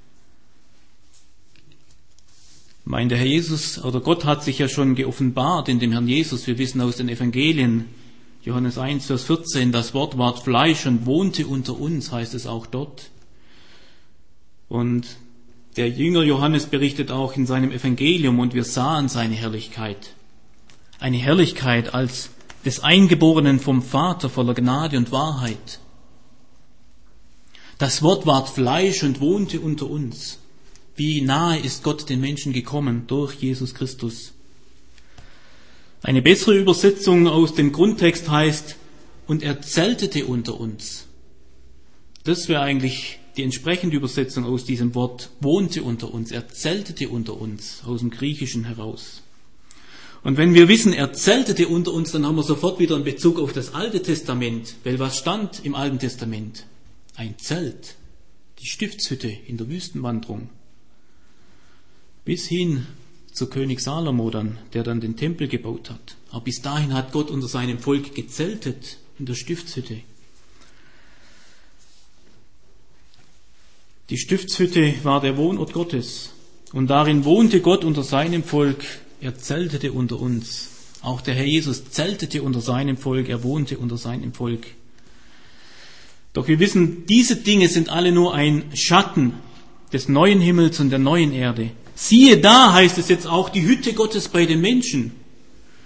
Mein, der Herr Jesus oder Gott hat sich ja schon geoffenbart in dem Herrn Jesus. Wir wissen aus den Evangelien, Johannes eins, Vers vierzehn, das Wort ward Fleisch und wohnte unter uns, heißt es auch dort. Und der Jünger Johannes berichtet auch in seinem Evangelium, und wir sahen seine Herrlichkeit. Eine Herrlichkeit als des Eingeborenen vom Vater voller Gnade und Wahrheit. Das Wort ward Fleisch und wohnte unter uns. Wie nahe ist Gott den Menschen gekommen durch Jesus Christus. Eine bessere Übersetzung aus dem Grundtext heißt, und er zeltete unter uns. Das wäre eigentlich die entsprechende Übersetzung aus diesem Wort, wohnte unter uns. Er zeltete unter uns, aus dem Griechischen heraus. Und wenn wir wissen, er zeltete unter uns, dann haben wir sofort wieder einen Bezug auf das Alte Testament. Weil was stand im Alten Testament? Ein Zelt, die Stiftshütte in der Wüstenwanderung. Bis hin zu König Salomo dann, der dann den Tempel gebaut hat. Aber bis dahin hat Gott unter seinem Volk gezeltet in der Stiftshütte. Die Stiftshütte war der Wohnort Gottes und darin wohnte Gott unter seinem Volk. Er zeltete unter uns. Auch der Herr Jesus zeltete unter seinem Volk, er wohnte unter seinem Volk. Doch wir wissen, diese Dinge sind alle nur ein Schatten des neuen Himmels und der neuen Erde. Siehe da, heißt es jetzt auch, die Hütte Gottes bei den Menschen.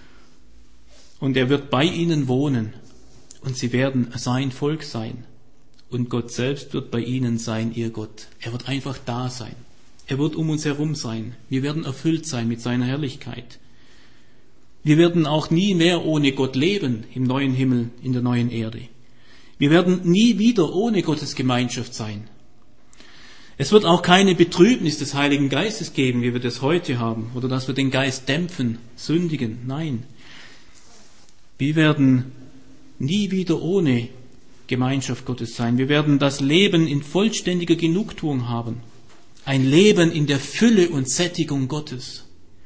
und er wird bei ihnen wohnen und sie werden sein Volk sein. Und Gott selbst wird bei ihnen sein, ihr Gott. Er wird einfach da sein. Er wird um uns herum sein. Wir werden erfüllt sein mit seiner Herrlichkeit. Wir werden auch nie mehr ohne Gott leben im neuen Himmel, in der neuen Erde. Wir werden nie wieder ohne Gottes Gemeinschaft sein. Es wird auch keine Betrübnis des Heiligen Geistes geben, wie wir das heute haben, oder dass wir den Geist dämpfen, sündigen. Nein. Wir werden nie wieder ohne Gemeinschaft Gottes sein. Wir werden das Leben in vollständiger Genugtuung haben. Ein Leben in der Fülle und Sättigung Gottes.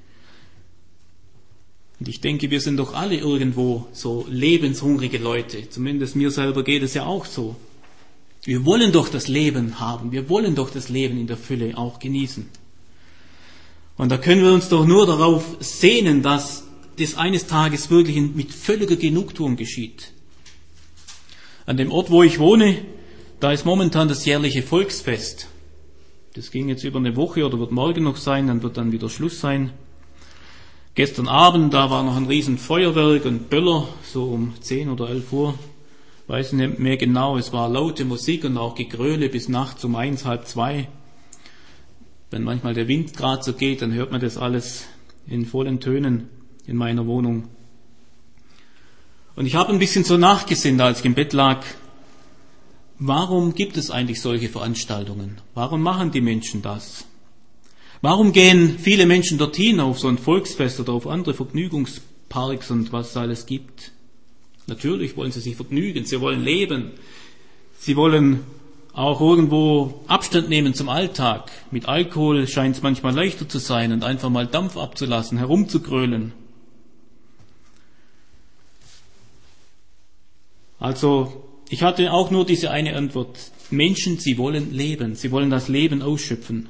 Und ich denke, wir sind doch alle irgendwo so lebenshungrige Leute. Zumindest mir selber geht es ja auch so. Wir wollen doch das Leben haben. Wir wollen doch das Leben in der Fülle auch genießen. Und da können wir uns doch nur darauf sehnen, dass das eines Tages wirklich mit völliger Genugtuung geschieht. An dem Ort, wo ich wohne, da ist momentan das jährliche Volksfest. Das ging jetzt über eine Woche oder wird morgen noch sein, dann wird dann wieder Schluss sein. Gestern Abend, da war noch ein riesen Feuerwerk und Böller, so um zehn oder elf Uhr. Weiß nicht mehr genau, es war laute Musik und auch Gegröle bis nachts um eins, halb zwei. Wenn manchmal der Wind gerade so geht, dann hört man das alles in vollen Tönen in meiner Wohnung. Und ich habe ein bisschen so nachgesinnt, als ich im Bett lag. Warum gibt es eigentlich solche Veranstaltungen? Warum machen die Menschen das? Warum gehen viele Menschen dorthin auf so ein Volksfest oder auf andere Vergnügungsparks und was es alles gibt? Natürlich wollen sie sich vergnügen, sie wollen leben. Sie wollen auch irgendwo Abstand nehmen zum Alltag. Mit Alkohol scheint es manchmal leichter zu sein und einfach mal Dampf abzulassen, herumzugrölen. Also, ich hatte auch nur diese eine Antwort. Menschen, sie wollen leben, sie wollen das Leben ausschöpfen.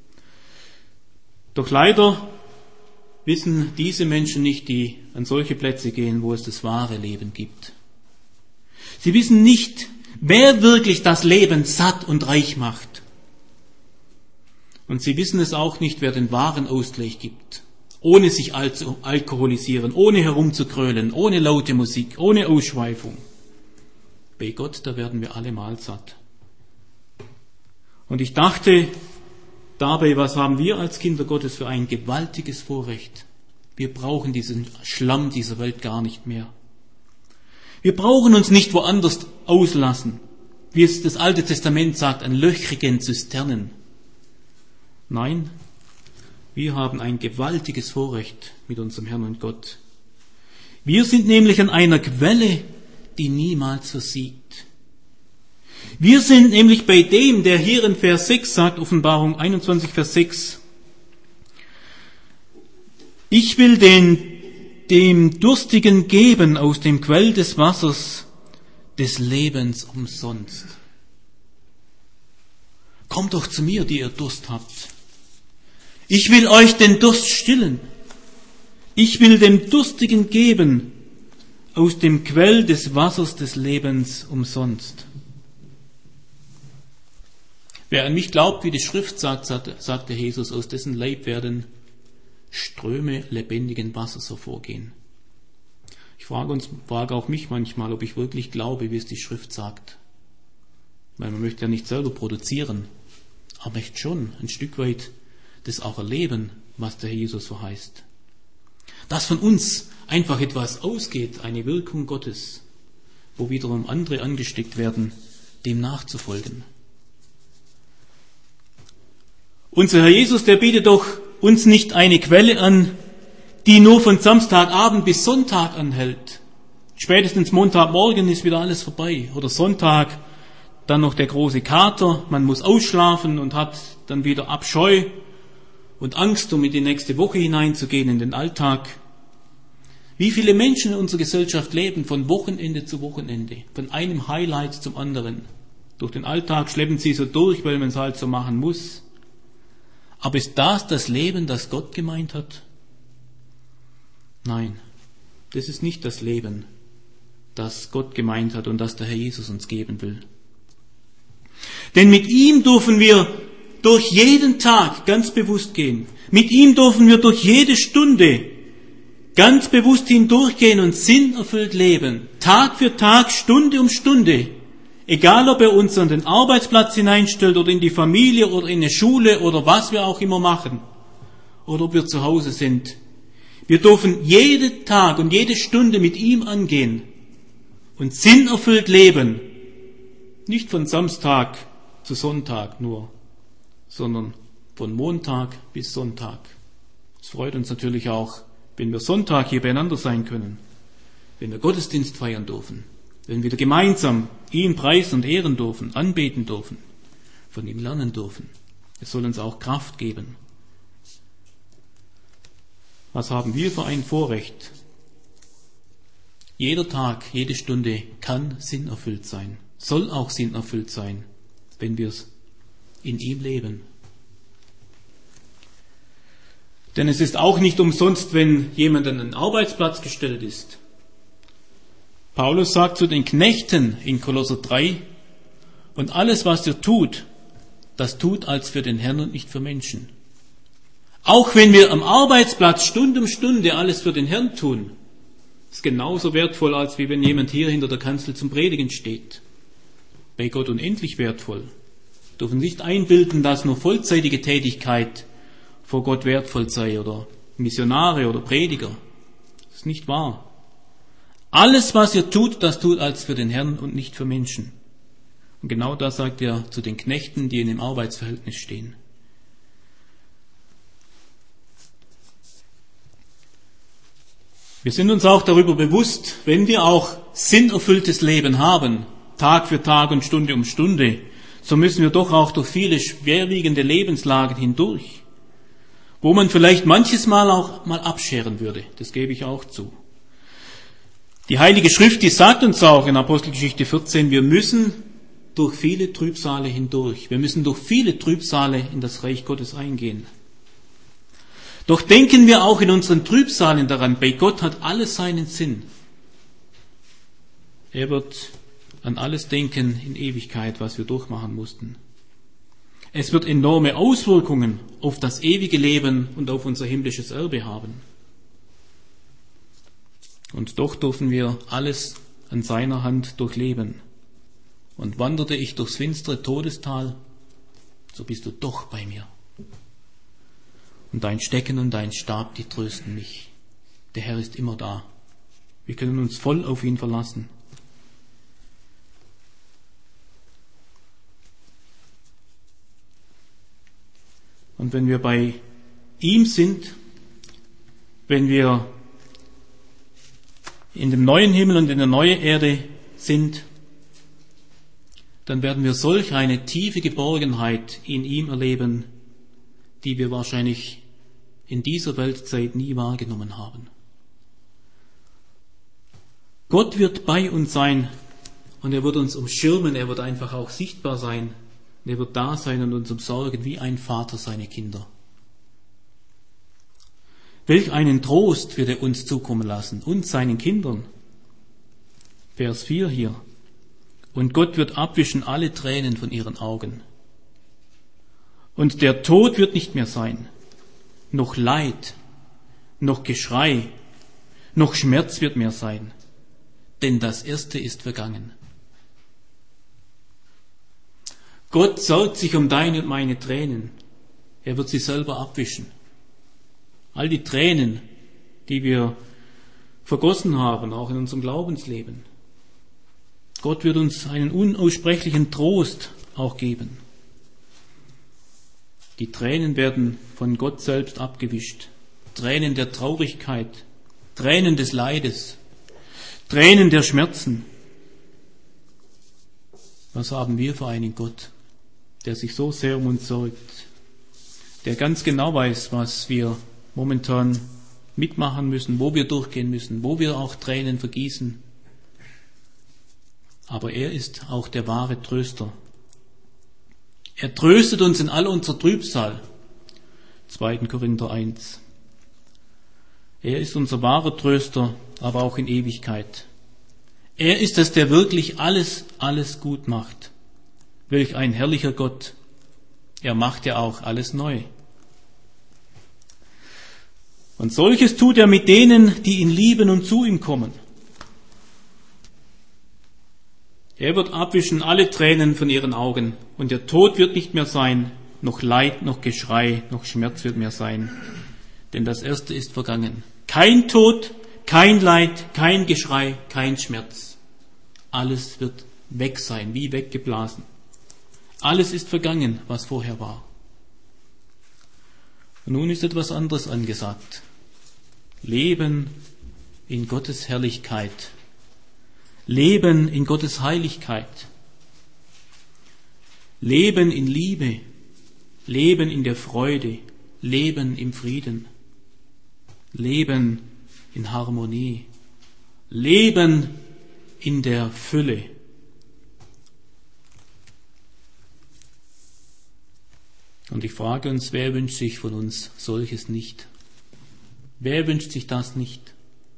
Doch leider wissen diese Menschen nicht, die an solche Plätze gehen, wo es das wahre Leben gibt. Sie wissen nicht, wer wirklich das Leben satt und reich macht. Und sie wissen es auch nicht, wer den wahren Ausgleich gibt, ohne sich zu alkoholisieren, ohne herumzukrölen, ohne laute Musik, ohne Ausschweifung. Bei Gott, da werden wir alle mal satt. Und ich dachte dabei, was haben wir als Kinder Gottes für ein gewaltiges Vorrecht? Wir brauchen diesen Schlamm dieser Welt gar nicht mehr. Wir brauchen uns nicht woanders auslassen, wie es das Alte Testament sagt, an löchrigen Zisternen. Nein, wir haben ein gewaltiges Vorrecht mit unserem Herrn und Gott. Wir sind nämlich an einer Quelle, die niemals versiegt. Wir sind nämlich bei dem, der hier in Vers sechs sagt, Offenbarung einundzwanzig, Vers sechs, ich will den, dem Durstigen geben aus dem Quell des Wassers des Lebens umsonst. Kommt doch zu mir, die ihr Durst habt. Ich will euch den Durst stillen. Ich will dem Durstigen geben aus dem Quell des Wassers des Lebens umsonst. Wer an mich glaubt, wie die Schrift sagt, sagte Jesus, aus dessen Leib werden Ströme lebendigen Wassers hervorgehen. Ich frage uns, frage auch mich manchmal, ob ich wirklich glaube, wie es die Schrift sagt. Weil man möchte ja nicht selber produzieren, aber möchte schon ein Stück weit das auch erleben, was der Herr Jesus verheißt. Dass von uns einfach etwas ausgeht, eine Wirkung Gottes, wo wiederum andere angesteckt werden, dem nachzufolgen. Unser Herr Jesus, der bietet doch uns nicht eine Quelle an, die nur von Samstagabend bis Sonntag anhält. Spätestens Montagmorgen ist wieder alles vorbei. Oder Sonntag, dann noch der große Kater, man muss ausschlafen und hat dann wieder Abscheu und Angst, um in die nächste Woche hineinzugehen, in den Alltag. Wie viele Menschen in unserer Gesellschaft leben von Wochenende zu Wochenende, von einem Highlight zum anderen. Durch den Alltag schleppen sie so durch, weil man es halt so machen muss. Aber ist das das Leben, das Gott gemeint hat? Nein, das ist nicht das Leben, das Gott gemeint hat und das der Herr Jesus uns geben will. Denn mit ihm dürfen wir durch jeden Tag ganz bewusst gehen. Mit ihm dürfen wir durch jede Stunde ganz bewusst hindurchgehen und sinnerfüllt leben, Tag für Tag, Stunde um Stunde, egal ob er uns an den Arbeitsplatz hineinstellt oder in die Familie oder in eine Schule oder was wir auch immer machen, oder ob wir zu Hause sind. Wir dürfen jeden Tag und jede Stunde mit ihm angehen und sinnerfüllt leben, nicht von Samstag zu Sonntag nur, sondern von Montag bis Sonntag. Es freut uns natürlich auch, wenn wir Sonntag hier beieinander sein können, wenn wir Gottesdienst feiern dürfen, wenn wir gemeinsam ihn preisen und ehren dürfen, anbeten dürfen, von ihm lernen dürfen. Es soll uns auch Kraft geben. Was haben wir für ein Vorrecht? Jeder Tag, jede Stunde kann sinnerfüllt sein, soll auch sinnerfüllt sein, wenn wir es in ihm leben. Denn es ist auch nicht umsonst, wenn jemand an einen Arbeitsplatz gestellt ist. Paulus sagt zu den Knechten in Kolosser drei, und alles, was ihr tut, das tut als für den Herrn und nicht für Menschen. Auch wenn wir am Arbeitsplatz Stunde um Stunde alles für den Herrn tun, ist genauso wertvoll, als wie wenn jemand hier hinter der Kanzel zum Predigen steht. Bei Gott unendlich wertvoll. Wir dürfen nicht einbilden, dass nur vollzeitige Tätigkeit vor Gott wertvoll sei oder Missionare oder Prediger. Das ist nicht wahr. Alles, was ihr tut, das tut als für den Herrn und nicht für Menschen. Und genau das sagt er zu den Knechten, die in dem Arbeitsverhältnis stehen. Wir sind uns auch darüber bewusst, wenn wir auch sinnerfülltes Leben haben, Tag für Tag und Stunde um Stunde, so müssen wir doch auch durch viele schwerwiegende Lebenslagen hindurch, wo man vielleicht manches Mal auch mal abscheren würde. Das gebe ich auch zu. Die Heilige Schrift, die sagt uns auch in Apostelgeschichte vierzehn, wir müssen durch viele Trübsale hindurch. Wir müssen durch viele Trübsale in das Reich Gottes eingehen. Doch denken wir auch in unseren Trübsalen daran, bei Gott hat alles seinen Sinn. Er wird an alles denken in Ewigkeit, was wir durchmachen mussten. Es wird enorme Auswirkungen auf das ewige Leben und auf unser himmlisches Erbe haben. Und doch dürfen wir alles an seiner Hand durchleben. Und wanderte ich durchs finstere Todestal, so bist du doch bei mir. Und dein Stecken und dein Stab, die trösten mich. Der Herr ist immer da. Wir können uns voll auf ihn verlassen. Und wenn wir bei ihm sind, wenn wir in dem neuen Himmel und in der neuen Erde sind, dann werden wir solch eine tiefe Geborgenheit in ihm erleben, die wir wahrscheinlich in dieser Weltzeit nie wahrgenommen haben. Gott wird bei uns sein und er wird uns umschirmen, er wird einfach auch sichtbar sein. Er wird da sein und uns umsorgen wie ein Vater seine Kinder. Welch einen Trost wird er uns zukommen lassen, uns seinen Kindern. Vers vier hier. Und Gott wird abwischen alle Tränen von ihren Augen. Und der Tod wird nicht mehr sein, noch Leid, noch Geschrei, noch Schmerz wird mehr sein, denn das Erste ist vergangen. Gott sorgt sich um deine und meine Tränen. Er wird sie selber abwischen. All die Tränen, die wir vergossen haben, auch in unserem Glaubensleben. Gott wird uns einen unaussprechlichen Trost auch geben. Die Tränen werden von Gott selbst abgewischt. Tränen der Traurigkeit, Tränen des Leides, Tränen der Schmerzen. Was haben wir für einen Gott, der sich so sehr um uns sorgt, der ganz genau weiß, was wir momentan mitmachen müssen, wo wir durchgehen müssen, wo wir auch Tränen vergießen. Aber er ist auch der wahre Tröster. Er tröstet uns in all unserer Trübsal. zweiter Korinther eins. Er ist unser wahrer Tröster, aber auch in Ewigkeit. Er ist es, der wirklich alles, alles gut macht. Welch ein herrlicher Gott. Er macht ja auch alles neu. Und solches tut er mit denen, die ihn lieben und zu ihm kommen. Er wird abwischen alle Tränen von ihren Augen, und der Tod wird nicht mehr sein, noch Leid, noch Geschrei, noch Schmerz wird mehr sein, denn das Erste ist vergangen. Kein Tod, kein Leid, kein Geschrei, kein Schmerz. Alles wird weg sein, wie weggeblasen. Alles ist vergangen, was vorher war. Und nun ist etwas anderes angesagt. Leben in Gottes Herrlichkeit. Leben in Gottes Heiligkeit. Leben in Liebe. Leben in der Freude. Leben im Frieden. Leben in Harmonie. Leben in der Fülle. Und ich frage uns, wer wünscht sich von uns solches nicht? Wer wünscht sich das nicht?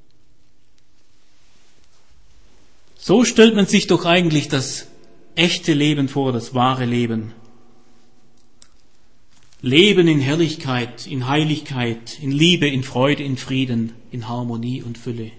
So stellt man sich doch eigentlich das echte Leben vor, das wahre Leben. Leben in Herrlichkeit, in Heiligkeit, in Liebe, in Freude, in Frieden, in Harmonie und Fülle.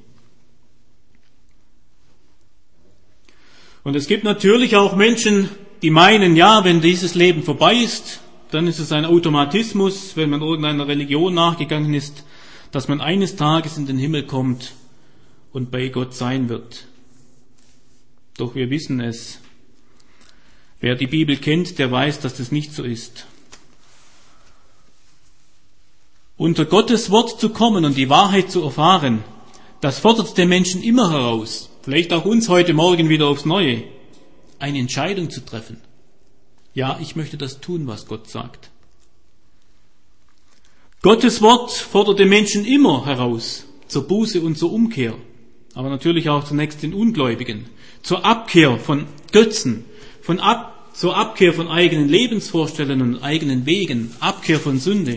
Und es gibt natürlich auch Menschen, die meinen, ja, wenn dieses Leben vorbei ist, dann ist es ein Automatismus, wenn man irgendeiner Religion nachgegangen ist, dass man eines Tages in den Himmel kommt und bei Gott sein wird. Doch wir wissen es. Wer die Bibel kennt, der weiß, dass das nicht so ist. Unter Gottes Wort zu kommen und die Wahrheit zu erfahren, das fordert den Menschen immer heraus, vielleicht auch uns heute Morgen wieder aufs Neue, eine Entscheidung zu treffen. Ja, ich möchte das tun, was Gott sagt. Gottes Wort fordert den Menschen immer heraus, zur Buße und zur Umkehr, aber natürlich auch zunächst den Ungläubigen, zur Abkehr von Götzen, von Ab, zur Abkehr von eigenen Lebensvorstellungen und eigenen Wegen, Abkehr von Sünde.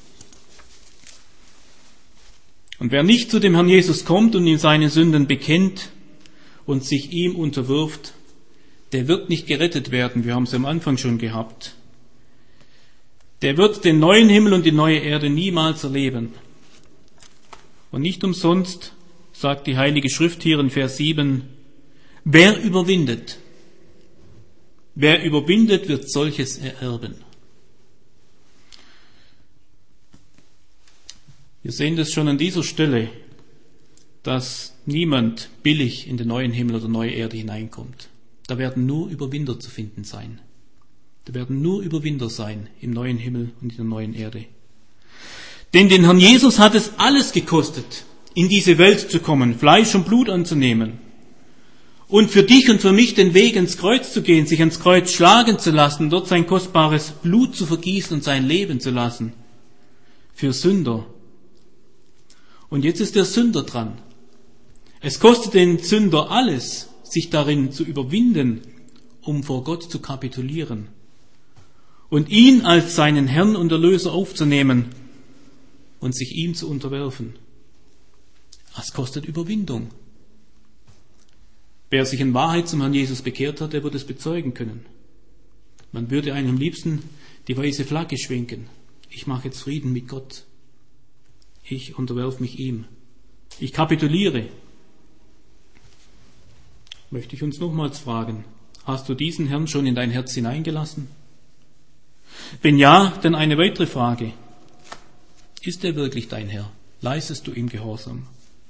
Und wer nicht zu dem Herrn Jesus kommt und ihm seine Sünden bekennt und sich ihm unterwirft, der wird nicht gerettet werden. Wir haben es am Anfang schon gehabt. Der wird den neuen Himmel und die neue Erde niemals erleben. Und nicht umsonst sagt die Heilige Schrift hier in Vers sieben, wer überwindet, wer überwindet, wird solches ererben. Wir sehen das schon an dieser Stelle, dass niemand billig in den neuen Himmel oder neue Erde hineinkommt. Da werden nur Überwinder zu finden sein. Da werden nur Überwinder sein im neuen Himmel und in der neuen Erde. Denn den Herrn Jesus hat es alles gekostet, in diese Welt zu kommen, Fleisch und Blut anzunehmen und für dich und für mich den Weg ins Kreuz zu gehen, sich ans Kreuz schlagen zu lassen, dort sein kostbares Blut zu vergießen und sein Leben zu lassen für Sünder. Und jetzt ist der Sünder dran. Es kostet den Sünder alles, sich darin zu überwinden, um vor Gott zu kapitulieren und ihn als seinen Herrn und Erlöser aufzunehmen und sich ihm zu unterwerfen. Das kostet Überwindung. Wer sich in Wahrheit zum Herrn Jesus bekehrt hat, der wird es bezeugen können. Man würde einem am liebsten die weiße Flagge schwenken. Ich mache jetzt Frieden mit Gott. Ich unterwerfe mich ihm. Ich kapituliere. Möchte ich uns nochmals fragen, hast du diesen Herrn schon in dein Herz hineingelassen? Wenn ja, dann eine weitere Frage. Ist er wirklich dein Herr? Leistest du ihm Gehorsam?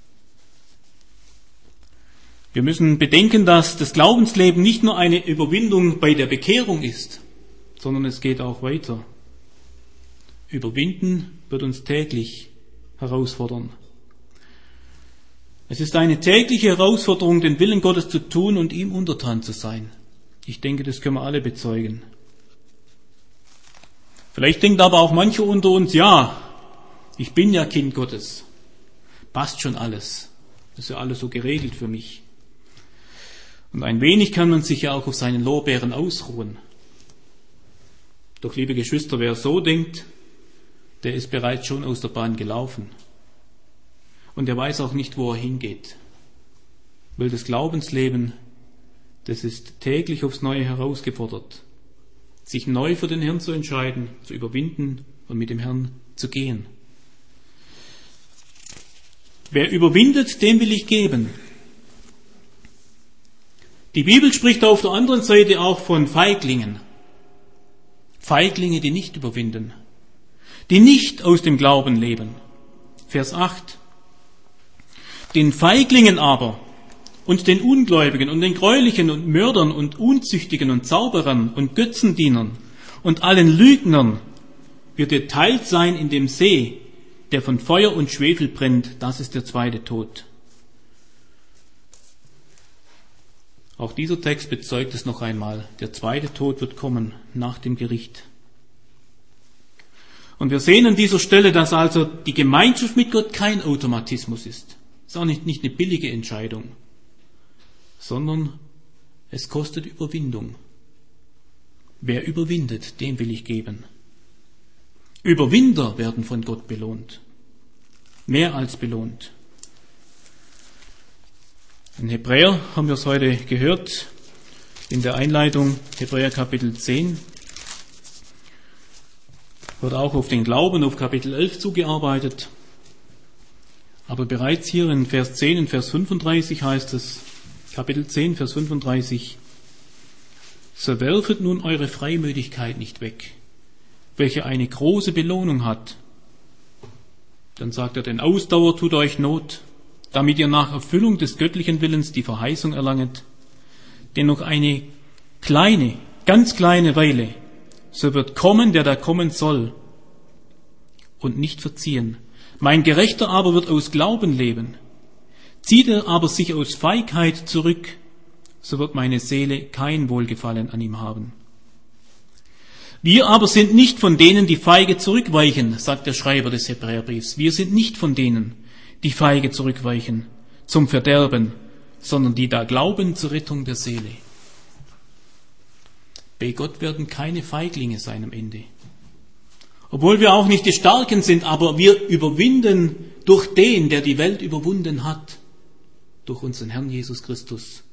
Wir müssen bedenken, dass das Glaubensleben nicht nur eine Überwindung bei der Bekehrung ist, sondern es geht auch weiter. Überwinden wird uns täglich herausfordern. Es ist eine tägliche Herausforderung, den Willen Gottes zu tun und ihm untertan zu sein. Ich denke, das können wir alle bezeugen. Vielleicht denkt aber auch mancher unter uns, ja, ich bin ja Kind Gottes. Passt schon alles. Das ist ja alles so geregelt für mich. Und ein wenig kann man sich ja auch auf seinen Lorbeeren ausruhen. Doch, liebe Geschwister, wer so denkt, der ist bereits schon aus der Bahn gelaufen. Und er weiß auch nicht, wo er hingeht. Weil das Glaubensleben, das ist täglich aufs Neue herausgefordert. Sich neu für den Herrn zu entscheiden, zu überwinden und mit dem Herrn zu gehen. Wer überwindet, dem will ich geben. Die Bibel spricht auf der anderen Seite auch von Feiglingen. Feiglinge, die nicht überwinden, die nicht aus dem Glauben leben. Vers acht. Den Feiglingen aber und den Ungläubigen und den Gräulichen und Mördern und Unzüchtigen und Zauberern und Götzendienern und allen Lügnern wird geteilt sein in dem See, der von Feuer und Schwefel brennt. Das ist der zweite Tod. Auch dieser Text bezeugt es noch einmal. Der zweite Tod wird kommen nach dem Gericht. Und wir sehen an dieser Stelle, dass also die Gemeinschaft mit Gott kein Automatismus ist. Es ist auch nicht, nicht eine billige Entscheidung, sondern es kostet Überwindung. Wer überwindet, dem will ich geben. Überwinder werden von Gott belohnt. Mehr als belohnt. In Hebräer haben wir es heute gehört, in der Einleitung, Hebräer Kapitel zehn, wird auch auf den Glauben, auf Kapitel elf zugearbeitet. Aber bereits hier in Vers zehn, in Vers fünfunddreißig heißt es, Kapitel zehn, Vers fünfunddreißig, so werfet nun eure Freimütigkeit nicht weg, welche eine große Belohnung hat. Dann sagt er, denn Ausdauer tut euch Not, damit ihr nach Erfüllung des göttlichen Willens die Verheißung erlanget. Denn noch eine kleine, ganz kleine Weile, so wird kommen, der da kommen soll, und nicht verziehen. Mein Gerechter aber wird aus Glauben leben. Zieht er aber sich aus Feigheit zurück, so wird meine Seele kein Wohlgefallen an ihm haben. Wir aber sind nicht von denen, die feige zurückweichen, sagt der Schreiber des Hebräerbriefs. Wir sind nicht von denen, die feige zurückweichen zum Verderben, sondern die da glauben zur Rettung der Seele. Bei Gott werden keine Feiglinge sein am Ende. Obwohl wir auch nicht die Starken sind, aber wir überwinden durch den, der die Welt überwunden hat, durch unseren Herrn Jesus Christus.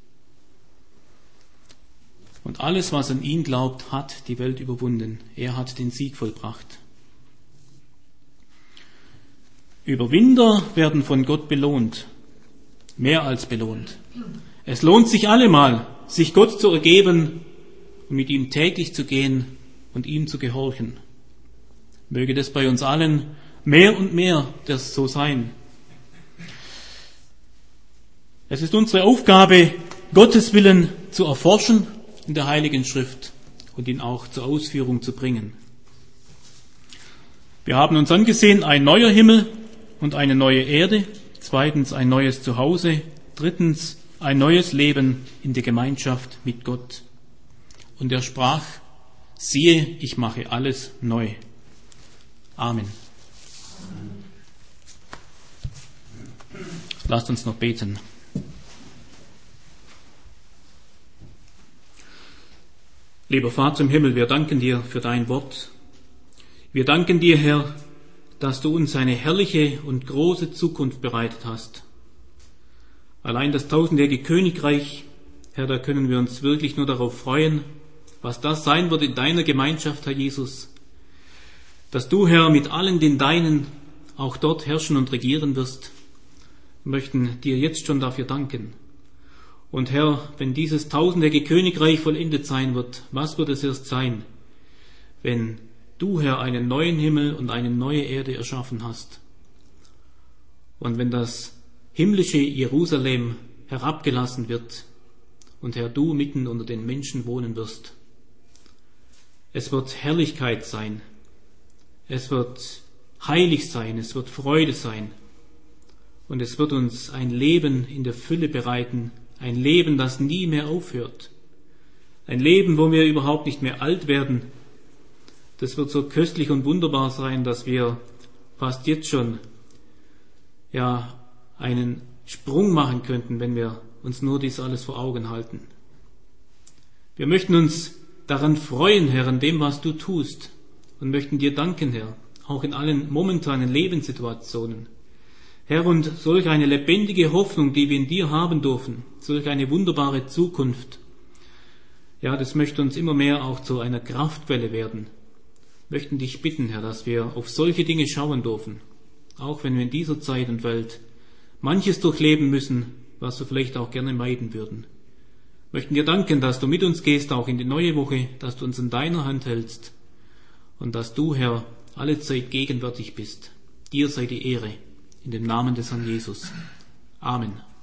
Und alles, was an ihn glaubt, hat die Welt überwunden. Er hat den Sieg vollbracht. Überwinder werden von Gott belohnt, mehr als belohnt. Es lohnt sich allemal, sich Gott zu ergeben und mit ihm täglich zu gehen und ihm zu gehorchen. Möge das bei uns allen mehr und mehr das so sein. Es ist unsere Aufgabe, Gottes Willen zu erforschen in der Heiligen Schrift und ihn auch zur Ausführung zu bringen. Wir haben uns angesehen, ein neuer Himmel und eine neue Erde, zweitens ein neues Zuhause, drittens ein neues Leben in der Gemeinschaft mit Gott. Und er sprach, siehe, ich mache alles neu. Amen. Lasst uns noch beten. Lieber Vater im Himmel, wir danken dir für dein Wort. Wir danken dir, Herr, dass du uns eine herrliche und große Zukunft bereitet hast. Allein das tausendjährige Königreich, Herr, da können wir uns wirklich nur darauf freuen, was das sein wird in deiner Gemeinschaft, Herr Jesus, dass du, Herr, mit allen den Deinen auch dort herrschen und regieren wirst. Wir möchten dir jetzt schon dafür danken. Und Herr, wenn dieses tausendjährige Königreich vollendet sein wird, was wird es erst sein, wenn du, Herr, einen neuen Himmel und eine neue Erde erschaffen hast? Und wenn das himmlische Jerusalem herabgelassen wird und, Herr, du mitten unter den Menschen wohnen wirst. Es wird Herrlichkeit sein, es wird heilig sein, es wird Freude sein und es wird uns ein Leben in der Fülle bereiten, ein Leben, das nie mehr aufhört, ein Leben, wo wir überhaupt nicht mehr alt werden. Das wird so köstlich und wunderbar sein, dass wir fast jetzt schon ja einen Sprung machen könnten, wenn wir uns nur dies alles vor Augen halten. Wir möchten uns daran freuen, Herr, an dem, was du tust, und möchten dir danken, Herr, auch in allen momentanen Lebenssituationen. Herr, und solch eine lebendige Hoffnung, die wir in dir haben dürfen, solch eine wunderbare Zukunft, ja, das möchte uns immer mehr auch zu einer Kraftquelle werden. Wir möchten dich bitten, Herr, dass wir auf solche Dinge schauen dürfen, auch wenn wir in dieser Zeit und Welt manches durchleben müssen, was wir vielleicht auch gerne meiden würden. Wir möchten dir danken, dass du mit uns gehst, auch in die neue Woche, dass du uns in deiner Hand hältst und dass du, Herr, alle Zeit gegenwärtig bist. Dir sei die Ehre, in dem Namen des Herrn Jesus. Amen.